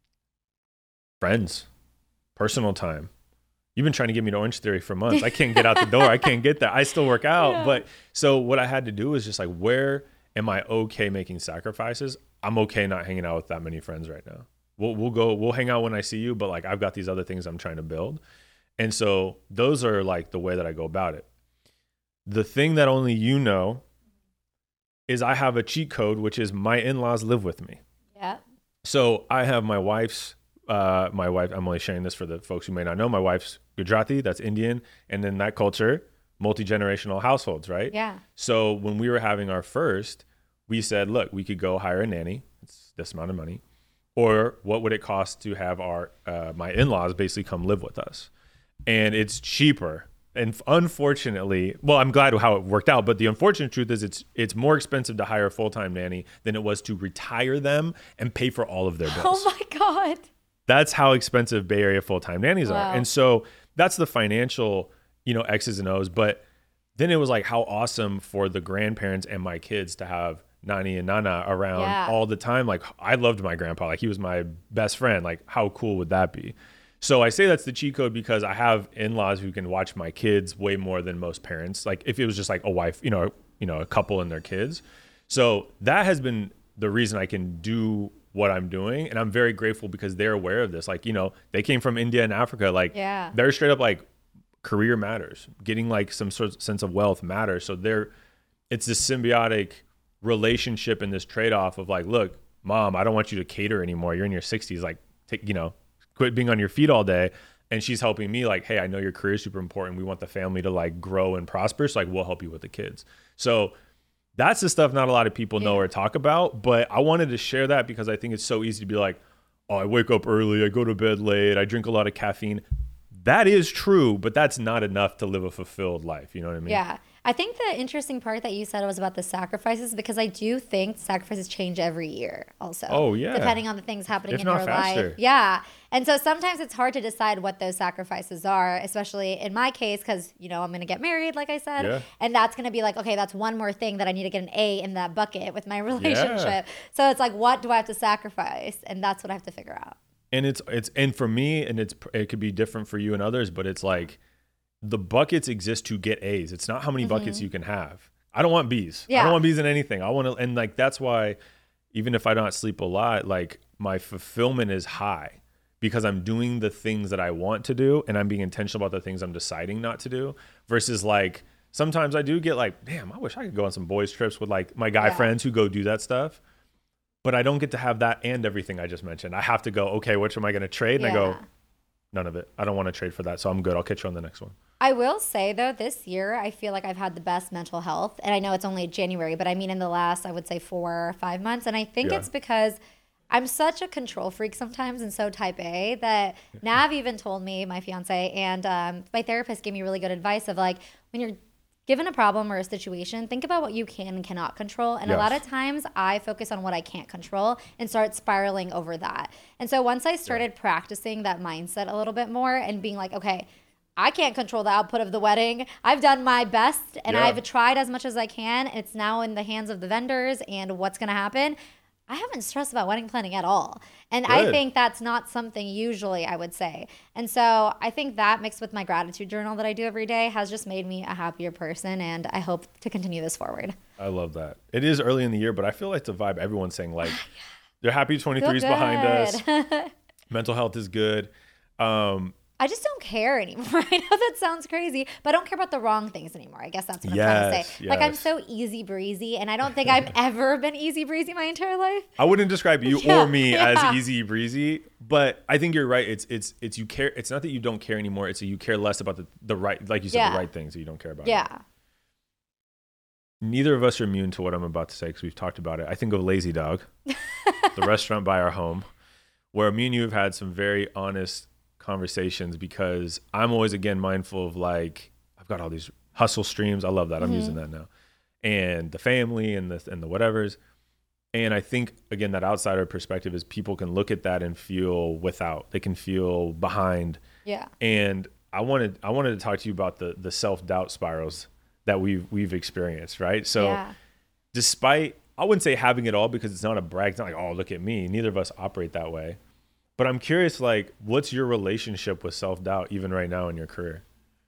friends, personal time. You've been trying to get me to Orange Theory for months. I can't get out the door. I can't get there. I still work out. Yeah. But so what I had to do was just like, where am I okay making sacrifices? I'm okay not hanging out with that many friends right now. We'll hang out when I see you, but like I've got these other things I'm trying to build. And so those are like the way that I go about it. The thing that only you know is I have a cheat code, which is my in-laws live with me. Yeah. So I have my wife, I'm only sharing this for the folks who may not know, my wife's Gujarati, that's Indian. And in that culture, multi-generational households, right? Yeah. So when we were having our first, we said, look, we could go hire a nanny. It's this amount of money. Or what would it cost to have my in-laws basically come live with us? And it's cheaper. And unfortunately, well, I'm glad how it worked out, but the unfortunate truth is it's more expensive to hire a full-time nanny than it was to retire them and pay for all of their bills. Oh my God. That's how expensive Bay Area full-time nannies are. And so that's the financial, X's and O's. But then it was like how awesome for the grandparents and my kids to have Nani and Nana around all the time. Like I loved my grandpa. Like he was my best friend. Like how cool would that be? So I say that's the cheat code because I have in-laws who can watch my kids way more than most parents. Like if it was just like a wife, a couple and their kids. So that has been the reason I can do what I'm doing. And I'm very grateful because they're aware of this. Like, they came from India and Africa. Like they're straight up like career matters. Getting like some sort of sense of wealth matters. So it's this symbiotic relationship and this trade-off of like, look, mom, I don't want you to cater anymore. You're in your 60s. Like, quit being on your feet all day. And she's helping me like, hey, I know your career is super important. We want the family to like grow and prosper. So like, we'll help you with the kids. So that's the stuff not a lot of people know or talk about. But I wanted to share that because I think it's so easy to be like, oh, I wake up early, I go to bed late, I drink a lot of caffeine. That is true, but that's not enough to live a fulfilled life. You know what I mean? Yeah. I think the interesting part that you said was about the sacrifices, because I do think sacrifices change every year also. Oh, yeah. Depending on the things happening in your faster. life. Yeah. And so sometimes it's hard to decide what those sacrifices are, especially in my case, because, I'm going to get married, like I said. Yeah. And that's going to be like, okay, that's one more thing that I need to get an A in that bucket with my relationship. Yeah. So it's like, what do I have to sacrifice? And that's what I have to figure out. And and for me, and it could be different for you and others, but it's like, the buckets exist to get A's. It's not how many buckets you can have. I don't want B's. Yeah. I don't want B's in anything. I want to, and like, that's why even if I don't sleep a lot, like my fulfillment is high because I'm doing the things that I want to do and I'm being intentional about the things I'm deciding not to do versus like, sometimes I do get like, damn, I wish I could go on some boys trips with like my guy friends who go do that stuff. But I don't get to have that and everything I just mentioned. I have to go, okay, which am I going to trade? And I go, none of it. I don't want to trade for that. So I'm good. I'll catch you on the next one. I will say though, this year, I feel like I've had the best mental health. And I know it's only January, but I mean in the last, I would say 4 or 5 months. And I think it's because I'm such a control freak sometimes and so type A that Nav even told me, my fiance, and my therapist gave me really good advice of like, when you're given a problem or a situation, think about what you can and cannot control. And a lot of times I focus on what I can't control and start spiraling over that. And so once I started practicing that mindset a little bit more and being like, okay, I can't control the output of the wedding. I've done my best and I've tried as much as I can. It's now in the hands of the vendors and what's going to happen. I haven't stressed about wedding planning at all. And I think that's not something usually I would say. And so I think that mixed with my gratitude journal that I do every day has just made me a happier person. And I hope to continue this forward. I love that. It is early in the year, but I feel like the vibe everyone's saying like they're happy 23 is behind us. Mental health is good. I just don't care anymore. I know that sounds crazy, but I don't care about the wrong things anymore. I guess that's what I'm trying to say. Like I'm so easy breezy, and I don't think I've ever been easy breezy my entire life. I wouldn't describe you or me as easy breezy, but I think you're right. It's you care. It's not that you don't care anymore. It's that you care less about the right, like you said, the right things that you don't care about. Yeah. Neither of us are immune to what I'm about to say because we've talked about it. I think of Lazy Dog, the restaurant by our home, where me and you have had some very honest conversations because I'm always again mindful of like I've got all these hustle streams. I love that. I'm using that now, and the family and the whatevers. And I think again that outsider perspective is people can look at that and feel without. They can feel behind. Yeah. And I wanted to talk to you about the self-doubt spirals that we've experienced, right? So despite I wouldn't say having it all because it's not a brag. It's not like, oh, look at me. Neither of us operate that way. But I'm curious, like, what's your relationship with self-doubt even right now in your career?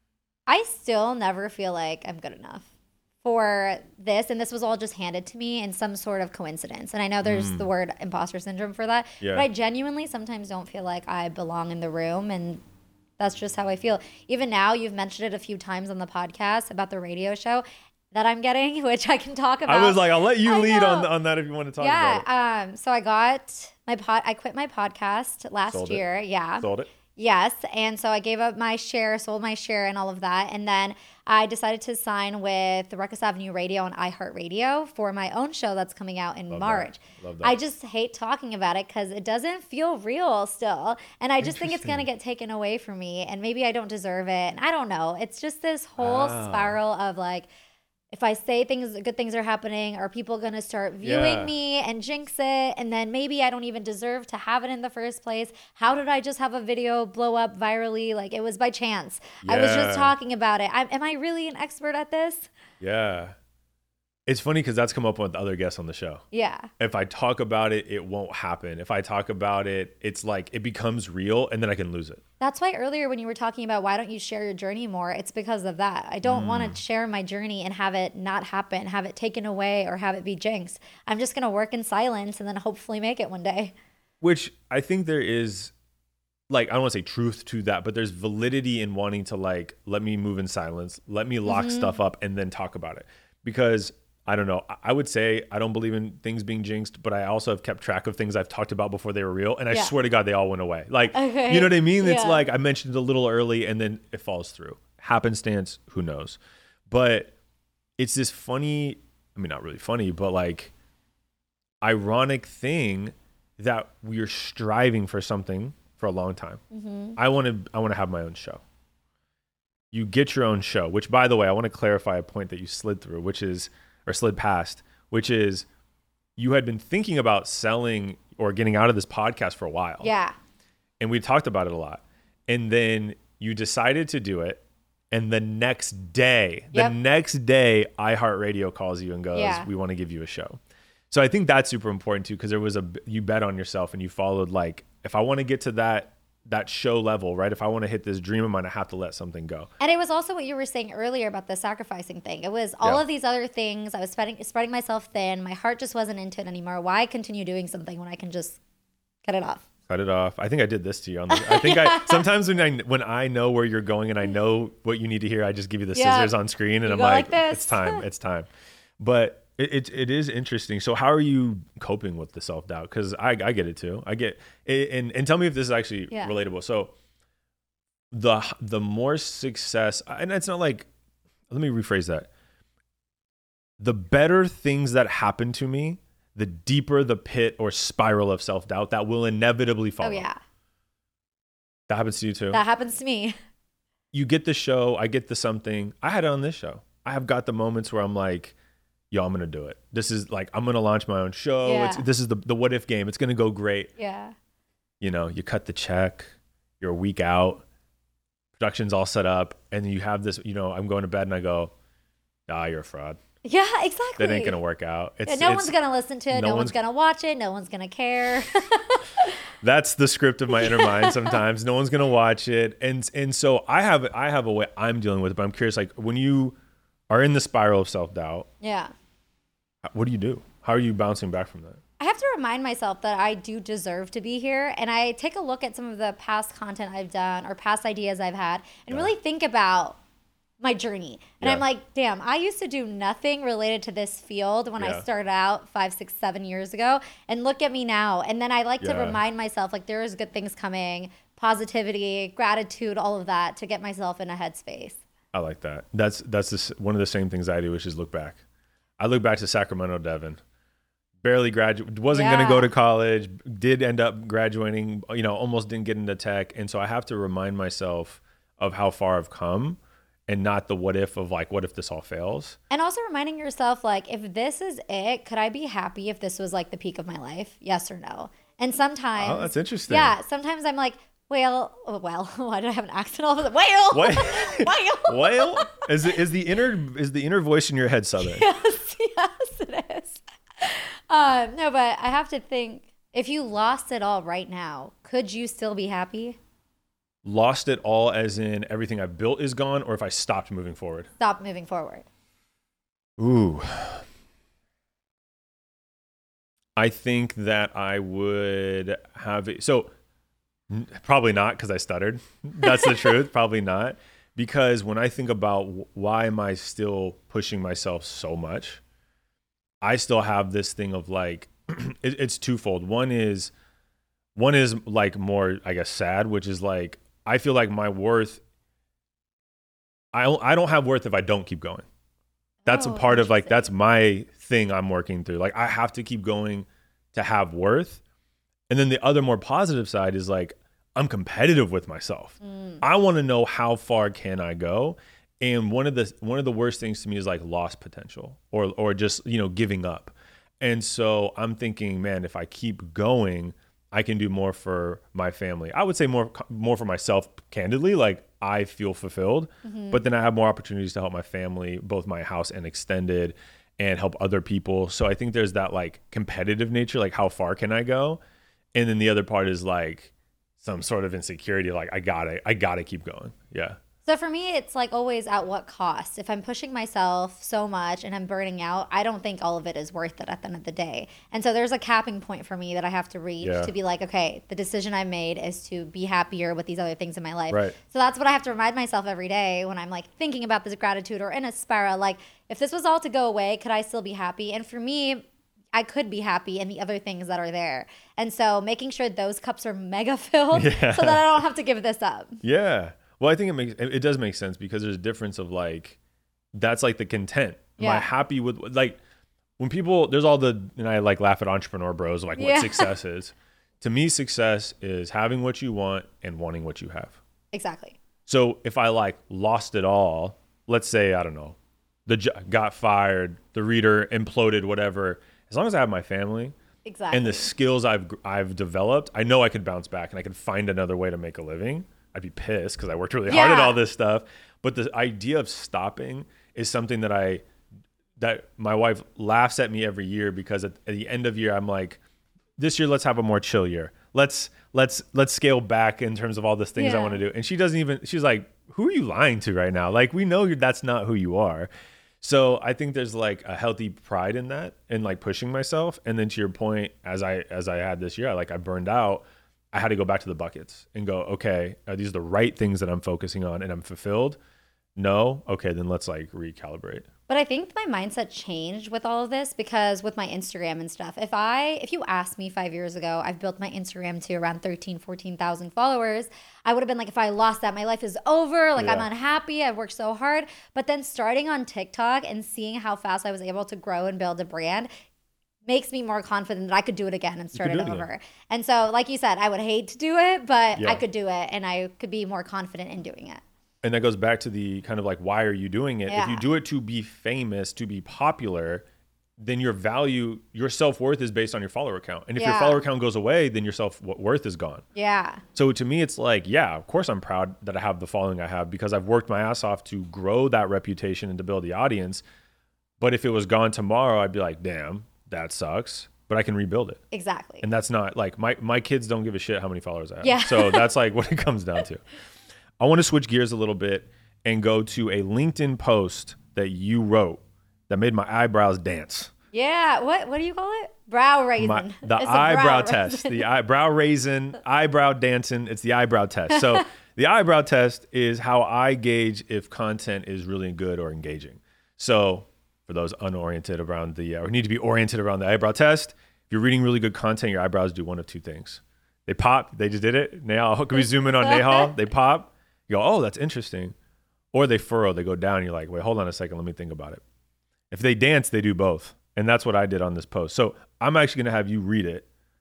I still never feel like I'm good enough for this. And this was all just handed to me in some sort of coincidence. And I know there's the word imposter syndrome for that. Yeah. But I genuinely sometimes don't feel like I belong in the room. And that's just how I feel. Even now, you've mentioned it a few times on the podcast about the radio show that I'm getting, which I can talk about. I was like, I'll let you lead on that if you want to talk about it. Yeah. So I got I quit my podcast last year. Yeah. Sold it. Yes. And so I gave up my share, sold my share and all of that. And then I decided to sign with the Ruckus Avenue Radio and iHeartRadio for my own show that's coming out in March. Love that. I just hate talking about it because it doesn't feel real still. And I just think it's going to get taken away from me. And maybe I don't deserve it. And I don't know. It's just this whole spiral of like, if I say good things are happening, are people going to start viewing me and jinx it? And then maybe I don't even deserve to have it in the first place. How did I just have a video blow up virally? Like it was by chance. Yeah. I was just talking about it. Am I really an expert at this? Yeah. It's funny because that's come up with other guests on the show. Yeah. If I talk about it, it won't happen. If I talk about it, it's like it becomes real and then I can lose it. That's why earlier when you were talking about why don't you share your journey more, it's because of that. I don't want to share my journey and have it not happen, have it taken away or have it be jinxed. I'm just going to work in silence and then hopefully make it one day. Which I think there is, like, I don't want to say truth to that, but there's validity in wanting to like, let me move in silence, let me lock stuff up and then talk about it. Because I don't know. I would say I don't believe in things being jinxed, but I also have kept track of things I've talked about before they were real. And I swear to God, they all went away. Like, you know what I mean? It's like I mentioned it a little early and then it falls through. Happenstance, who knows? But it's this funny, I mean, not really funny, but like ironic thing that we're striving for something for a long time. I want to have my own show. You get your own show, which by the way, I want to clarify a point that you slid past, which is you had been thinking about selling or getting out of this podcast for a while. Yeah. And we talked about it a lot. And then you decided to do it. And the next day, iHeartRadio calls you and goes, we want to give you a show. So I think that's super important too, because you bet on yourself and you followed like, if I want to get to that that show level, right? If I want to hit this dream of mine, I have to let something go. And it was also what you were saying earlier about the sacrificing thing. It was all of these other things. I was spreading myself thin. My heart just wasn't into it anymore. Why continue doing something when I can just cut it off? Cut it off. I think I did this to you. I think sometimes when I know where you're going and I know what you need to hear, I just give you the scissors on screen and I'm like it's time. It's time. But it is interesting. So how are you coping with the self-doubt? Because I get it too. I get it, and tell me if this is actually relatable. So the more success, and it's not like, let me rephrase that. The better things that happen to me, the deeper the pit or spiral of self-doubt that will inevitably follow. Oh yeah. That happens to you too? That happens to me. You get the show, I get the something. I had it on this show. I have got the moments where I'm like, yo, I'm going to do it. This is like, I'm going to launch my own show. Yeah. This is the what if game. It's going to go great. Yeah. You know, you cut the check, you're a week out, production's all set up, and you have this, you know, I'm going to bed and I go, you're a fraud. Yeah, exactly. That ain't going to work out. No one's going to listen to it. No one's going to watch it. No one's going to care. That's the script of my inner mind sometimes. No one's going to watch it. And so I have a way I'm dealing with it, but I'm curious, like when you are in the spiral of self-doubt, what do you do? How are you bouncing back from that? I have to remind myself that I do deserve to be here. And I take a look at some of the past content I've done or past ideas I've had and really think about my journey. And I'm like, damn, I used to do nothing related to this field when I started out 5, 6, 7 years ago. And look at me now. And then I like to remind myself, like, there is good things coming, positivity, gratitude, all of that to get myself in a headspace. I like that. That's one of the same things I do, which is look back. I look back to Sacramento, Devin. Barely graduated, wasn't going to go to college, did end up graduating, you know, almost didn't get into tech. And so I have to remind myself of how far I've come and not the what if of like, what if this all fails? And also reminding yourself, like, if this is it, could I be happy if this was like the peak of my life? Yes or no? And sometimes. Oh, that's interesting. Yeah. Sometimes I'm like, well, why do I have an accent all of a sudden? Whale. Whale? Is the inner voice in your head Southern? Yes, it is. No, but I have to think, if you lost it all right now, could you still be happy? Lost it all as in everything I've built is gone, or if I stopped moving forward? Stop moving forward. Ooh. I think that I would have it. So probably not, because I stuttered. That's the truth. Probably not. Because when I think about why am I still pushing myself so much, I still have this thing of like, it's twofold. One is like more, I guess, sad, which is like, I feel like my worth, I don't have worth if I don't keep going. That's a part of like, that's my thing I'm working through. Like I have to keep going to have worth. And then the other more positive side is like, I'm competitive with myself. I want to know how far can I go? And one of the worst things to me is like lost potential or just, you know, giving up. And so I'm thinking, man, if I keep going, I can do more for my family. I would say more for myself, candidly, like I feel fulfilled, but then I have more opportunities to help my family, both my house and extended, and help other people. So I think there's that like competitive nature, like how far can I go? And then the other part is like some sort of insecurity, like I gotta keep going. Yeah. So for me, it's like always at what cost? If I'm pushing myself so much and I'm burning out, I don't think all of it is worth it at the end of the day. And so there's a capping point for me that I have to reach to be like, okay, the decision I made is to be happier with these other things in my life. Right. So that's what I have to remind myself every day when I'm like thinking about this gratitude or in a spiral. Like, if this was all to go away, could I still be happy? And for me, I could be happy in the other things that are there. And so making sure those cups are mega filled so that I don't have to give this up. Yeah. Well, I think it does make sense because there's a difference of like, that's like the content. Am I happy with, like, when people, there's all the, and I like laugh at entrepreneur bros, like what success is. To me, success is having what you want and wanting what you have. Exactly. So if I like lost it all, let's say, I don't know, got fired, the reader imploded, whatever, as long as I have my family and the skills I've developed, I know I could bounce back and I could find another way to make a living. I'd be pissed because I worked really hard at all this stuff. But the idea of stopping is something that my wife laughs at me every year, because at the end of year, I'm like, this year, let's have a more chill year. let's scale back in terms of all the things I want to do. And she's like, who are you lying to right now? Like, we know that's not who you are. So I think there's like a healthy pride in that and like pushing myself. And then to your point, as I had this year, I burned out, I had to go back to the buckets and go, okay, are these the right things that I'm focusing on and I'm fulfilled? No. Okay, then let's like recalibrate. But I think my mindset changed with all of this because with my Instagram and stuff, if you asked me 5 years ago, I've built my Instagram to around 14,000 followers. I would have been like, if I lost that, my life is over. Like, I'm unhappy. I've worked so hard. But then starting on TikTok and seeing how fast I was able to grow and build a brand makes me more confident that I could do it again and start it over. And so, like you said, I would hate to do it, but I could do it and I could be more confident in doing it. And that goes back to the kind of like, why are you doing it? If you do it to be famous, to be popular, then your value, your self-worth is based on your follower count. And if your follower count goes away, then your self-worth is gone. Yeah. So to me, it's like, of course I'm proud that I have the following I have because I've worked my ass off to grow that reputation and to build the audience. But if it was gone tomorrow, I'd be like, damn, that sucks. But I can rebuild it. Exactly. And that's not like, my kids don't give a shit how many followers I have. Yeah. So that's like what it comes down to. I want to switch gears a little bit and go to a LinkedIn post that you wrote that made my eyebrows dance. Yeah. What do you call it? Brow raising. The eyebrow test. The eyebrow raising, eyebrow dancing. It's the eyebrow test. So the eyebrow test is how I gauge if content is really good or engaging. So for those unoriented around or need to be oriented around the eyebrow test, if you're reading really good content, your eyebrows do one of two things. They pop. They just did it. Nehal, can we zoom in on Nehal? They pop. You go, oh, that's interesting. Or they furrow, they go down. You're like, wait, hold on a second. Let me think about it. If they dance, they do both. And that's what I did on this post. So I'm actually going to have you read it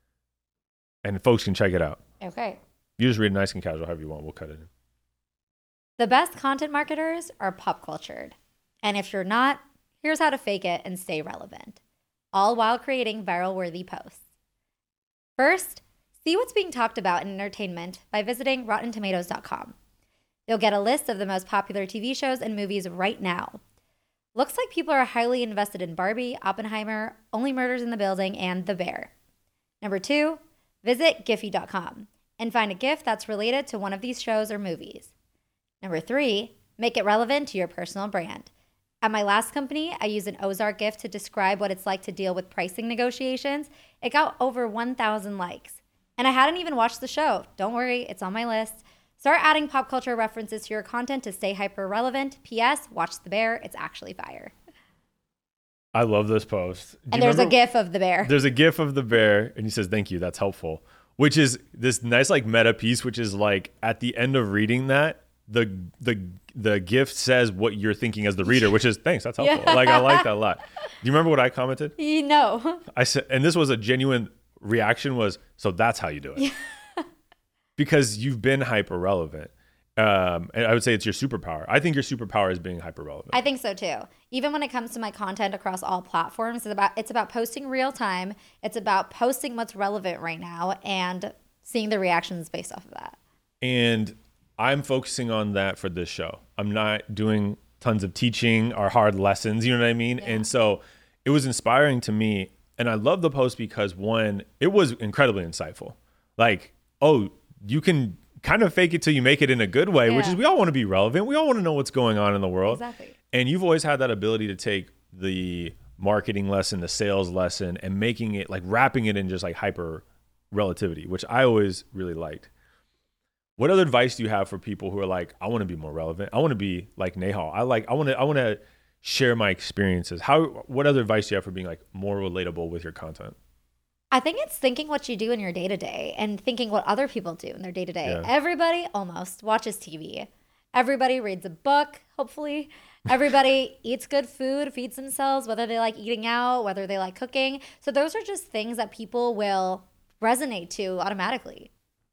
and folks can check it out. Okay. You just read it nice and casual, however you want. We'll cut it in. The best content marketers are pop cultured. And if you're not, here's how to fake it and stay relevant, all while creating viral worthy posts. First, see what's being talked about in entertainment by visiting RottenTomatoes.com. You'll get a list of the most popular TV shows and movies right now. Looks like people are highly invested in Barbie, Oppenheimer, Only Murders in the Building, and The Bear. Number 2, visit Giphy.com and find a GIF that's related to one of these shows or movies. Number 3, make it relevant to your personal brand. At my last company, I used an Ozark GIF to describe what it's like to deal with pricing negotiations. It got over 1,000 likes. And I hadn't even watched the show. Don't worry, it's on my list. Start adding pop culture references to your content to stay hyper relevant. P.S. Watch The Bear. It's actually fire. I love this post. And there's a GIF of the bear. There's a GIF of the bear, and he says, "Thank you, that's helpful." Which is this nice like meta piece, which is like at the end of reading that, the GIF says what you're thinking as the reader, which is thanks, that's helpful. Like I like that a lot. Do you remember what I commented? No. I said, and this was a genuine reaction was, so that's how you do it. Because you've been hyper relevant. And I would say it's your superpower. I think your superpower is being hyper relevant. I think so too. Even when it comes to my content across all platforms, it's about posting real time. It's about posting what's relevant right now and seeing the reactions based off of that. And I'm focusing on that for this show. I'm not doing tons of teaching or hard lessons, you know what I mean? Yeah. And so it was inspiring to me. And I love the post because one, it was incredibly insightful. Like, oh, you can kind of fake it till you make it in a good way, which is we all want to be relevant. We all want to know what's going on in the world. Exactly. And you've always had that ability to take the marketing lesson, the sales lesson, and making it like wrapping it in just like hyper relativity, which I always really liked. What other advice do you have for people who are like, I want to be more relevant. I want to be like Nehal. I want to share my experiences. What other advice do you have for being like more relatable with your content? I think it's thinking what you do in your day-to-day and thinking what other people do in their day-to-day. Yeah. Everybody almost watches TV. Everybody reads a book, hopefully. Everybody eats good food, feeds themselves, whether they like eating out, whether they like cooking. So those are just things that people will resonate to automatically.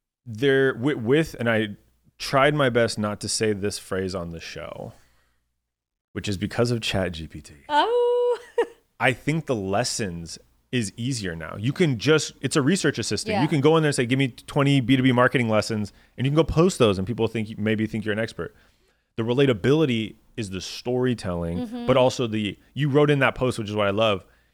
And I tried my best not to say this phrase on the show, which is because of ChatGPT. Oh. I think the lessons is easier now. You can it's a research assistant. Yeah. You can go in there and say, give me 20 B2B marketing lessons, and you can go post those and people maybe think you're an expert. The relatability is the storytelling, but also you wrote in that post, which is what I love.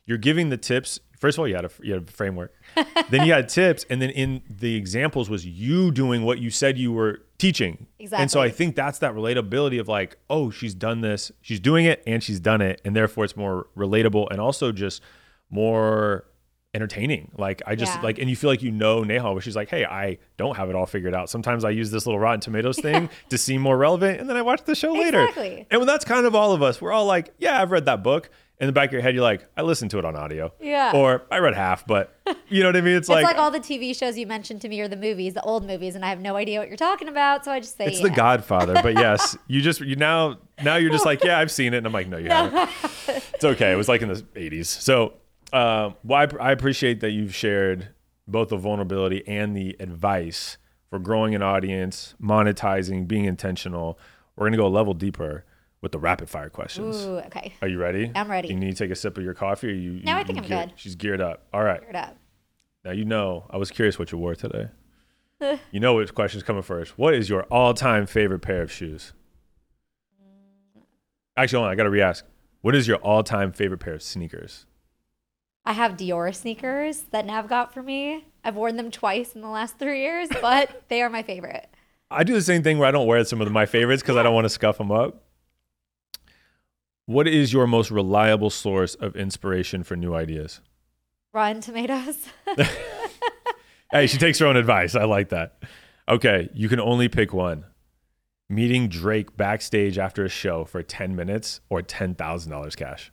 you're giving the tips. First of all, you had a framework. Then you had tips, and then in the examples was you doing what you said you were teaching. Exactly. And so I think that's that relatability of like, oh, she's done this, she's doing it, and she's done it, and therefore it's more relatable and also just more entertaining. Like I just like, and you feel like Neha, where she's like, hey, I don't have it all figured out. Sometimes I use this little Rotten Tomatoes thing to seem more relevant, and then I watch the show later. Exactly. And that's kind of all of us. We're all like, yeah, I've read that book. In the back of your head, you're like, I listened to it on audio. Yeah. Or I read half, but you know what I mean? It's like all the TV shows you mentioned to me or the movies, the old movies, and I have no idea what you're talking about. So I just say it's The Godfather. But yes, now you're just like, yeah, I've seen it. And I'm like, no, you haven't. It's okay. It was like in the 80s. So I appreciate that you've shared both the vulnerability and the advice for growing an audience, monetizing, being intentional. We're going to go a level deeper with the rapid fire questions. Ooh, okay. Are you ready? I'm ready. You need to take a sip of your coffee? Or No, I think I'm good. She's geared up. All right. Geared up. Now, I was curious what you wore today. You know which question's coming first. What is your all-time favorite pair of shoes? Actually, hold on, I got to re-ask. What is your all-time favorite pair of sneakers? I have Dior sneakers that Nav got for me. I've worn them twice in the last 3 years, but they are my favorite. I do the same thing where I don't wear some of my favorites because I don't want to scuff them up. What is your most reliable source of inspiration for new ideas? Rotten Tomatoes. Hey, she takes her own advice. I like that. Okay, you can only pick one. Meeting Drake backstage after a show for 10 minutes or $10,000 cash.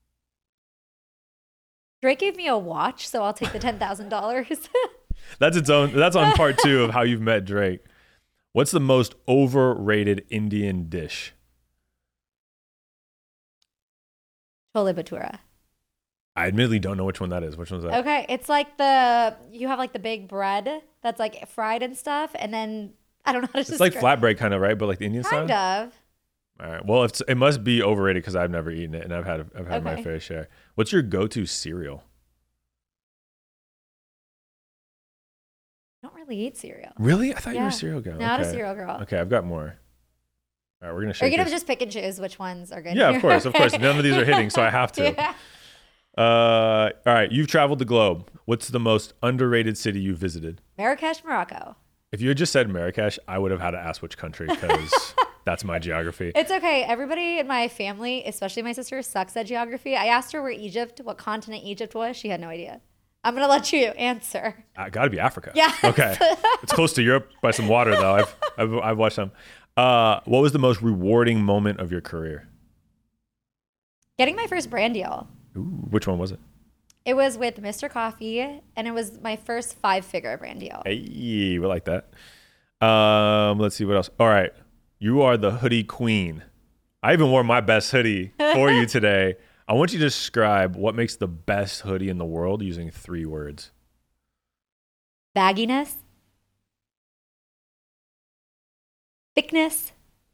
Drake gave me a watch, so I'll take the $10,000. That's on part 2 of how you've met Drake. What's the most overrated Indian dish? Chole bhatura. I admittedly don't know which one that is. Which one's that? Okay, it's like you have like the big bread that's like fried and stuff, and then I don't know how to describe. It's like flatbread kind of, right? But like the Indian style? Kind of. All right. Well, it must be overrated because I've never eaten it, and I've had my fair share. What's your go-to cereal? I don't really eat cereal. Really? I thought you were a cereal girl. Not a cereal girl. Okay, I've got more. All right, we're gonna shake. Are you gonna just pick and choose which ones are good? Yeah, of course. None of these are hitting, so I have to. Yeah. All right, you've traveled the globe. What's the most underrated city you've visited? Marrakesh, Morocco. If you had just said Marrakesh, I would have had to ask which country because that's my geography. It's okay. Everybody in my family, especially my sister, sucks at geography. I asked her what continent Egypt was. She had no idea. I'm going to let you answer. Gotta be Africa. Yeah. Okay. It's close to Europe by some water, though. I've watched them. What was the most rewarding moment of your career? Getting my first brand deal. Ooh, which one was it? It was with Mr. Coffee, and it was my first 5-figure brand deal. Hey, we like that. Let's see what else. All right. You are the hoodie queen. I even wore my best hoodie for you today. I want you to describe what makes the best hoodie in the world using 3 words. Bagginess. Thickness.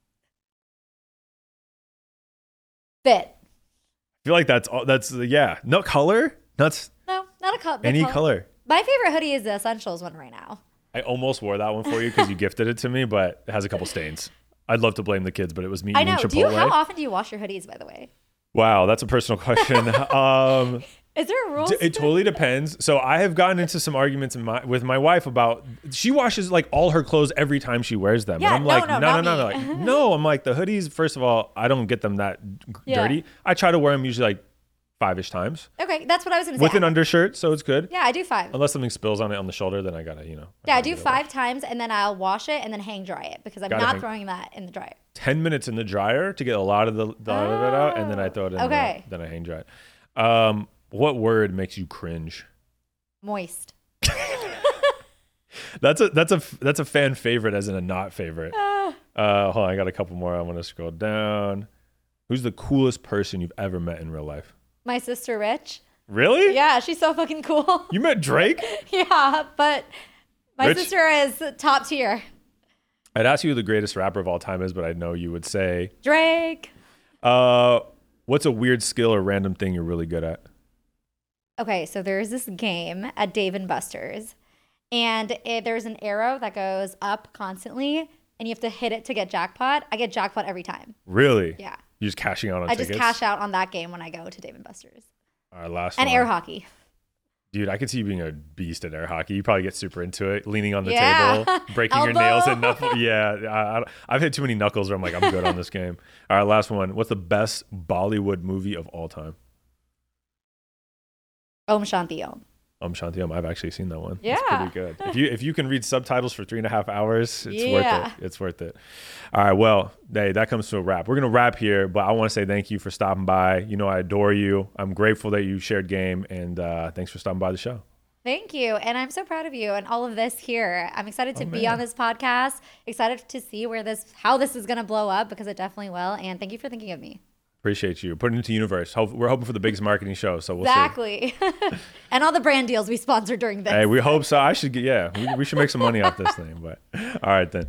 Fit. I feel like that's yeah. No color? No, not a color. Any color. My favorite hoodie is the Essentials one right now. I almost wore that one for you because you gifted it to me, but it has a couple stains. I'd love to blame the kids, but it was me eating Chipotle. How often do you wash your hoodies, by the way? Wow, that's a personal question. Is there a rule? It totally depends. So I have gotten into some arguments with my wife about she washes like all her clothes every time she wears them. Yeah, and I'm like, no. Like, no. I'm like, the hoodies, first of all, I don't get them that dirty. I try to wear them usually like 5-ish times. Okay, that's what I was going to say. With an undershirt, so it's good. Yeah, I do 5. Unless something spills on it on the shoulder, then I gotta, I do 5 times, and then I'll wash it and then hang dry it because I'm not throwing that in the dryer. 10 minutes in the dryer to get a lot of of it out, and then I throw it in. Okay. Then I hang dry it. What word makes you cringe? Moist. That's a fan favorite as in a not favorite. Hold on, I got a couple more. I want to scroll down. Who's the coolest person you've ever met in real life? My sister Rich. Really? Yeah, she's so fucking cool. You met Drake? Yeah, but my sister is top tier. I'd ask you who the greatest rapper of all time is, but I know you would say Drake. What's a weird skill or random thing you're really good at? Okay, so there's this game at Dave & Buster's, and there's an arrow that goes up constantly, and you have to hit it to get jackpot. I get jackpot every time. Really? Yeah. You're just cashing out on tickets? I just cash out on that game when I go to Dave & Buster's. All right, last and one. air hockey. Dude, I could see you being a beast at air hockey. You probably get super into it, leaning on the table, breaking your nails and knuckles. Yeah, I've hit too many knuckles where I'm like, I'm good on this game. All right, last one. What's the best Bollywood movie of all time? Om Shanti Om. Om Shanti Om. I've actually seen that one. Yeah. It's pretty good. If you can read subtitles for 3.5 hours, it's worth it. It's worth it. All right. Well, hey, that comes to a wrap. We're going to wrap here, but I want to say thank you for stopping by. You know, I adore you. I'm grateful that you shared game, and thanks for stopping by the show. Thank you. And I'm so proud of you and all of this here. I'm excited to be on this podcast, excited to see how this is going to blow up, because it definitely will. And thank you for thinking of me. Appreciate you. Putting it into the universe. We're hoping for the biggest marketing show, so we'll see. And all the brand deals we sponsor during this. Hey, we hope so. We should make some money off this thing. But all right, then.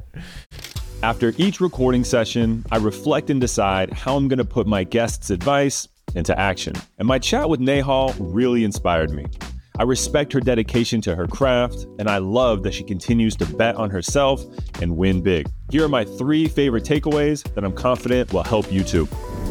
After each recording session, I reflect and decide how I'm going to put my guests' advice into action. And my chat with Nehal really inspired me. I respect her dedication to her craft, and I love that she continues to bet on herself and win big. Here are my 3 favorite takeaways that I'm confident will help you too.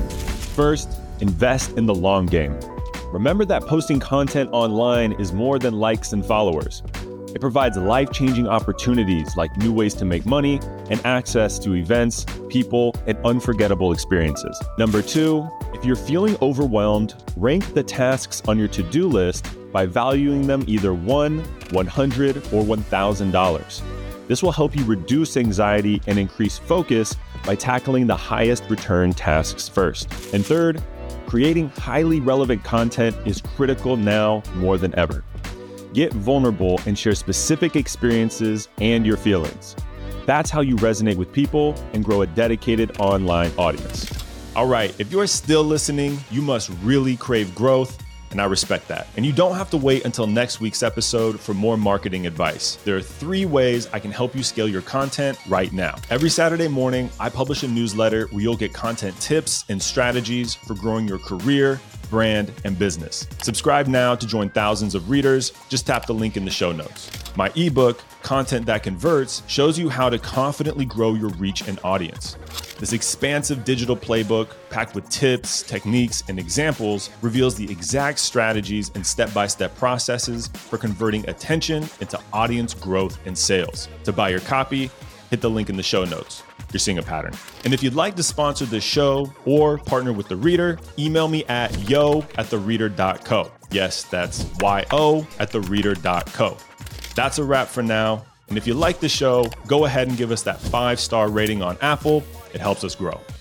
First, invest in the long game. Remember that posting content online is more than likes and followers. It provides life-changing opportunities like new ways to make money and access to events, people, and unforgettable experiences. Number 2, if you're feeling overwhelmed, rank the tasks on your to-do list by valuing them either $1, $100, or $1,000. This will help you reduce anxiety and increase focus by tackling the highest return tasks first. And third, creating highly relevant content is critical now more than ever. Get vulnerable and share specific experiences and your feelings. That's how you resonate with people and grow a dedicated online audience. All right, if you're still listening, you must really crave growth, and I respect that. And you don't have to wait until next week's episode for more marketing advice. There are 3 ways I can help you scale your content right now. Every Saturday morning, I publish a newsletter where you'll get content tips and strategies for growing your career, brand, and business. Subscribe now to join thousands of readers. Just tap the link in the show notes. My ebook, Content That Converts, shows you how to confidently grow your reach and audience. This expansive digital playbook, packed with tips, techniques, and examples, reveals the exact strategies and step-by-step processes for converting attention into audience growth and sales. To buy your copy, hit the link in the show notes. You're seeing a pattern. And if you'd like to sponsor this show or partner with The Reader, email me at yo@thereader.co. Yes, that's yo@thereader.co. That's a wrap for now. And if you like the show, go ahead and give us that 5-star rating on Apple. It helps us grow.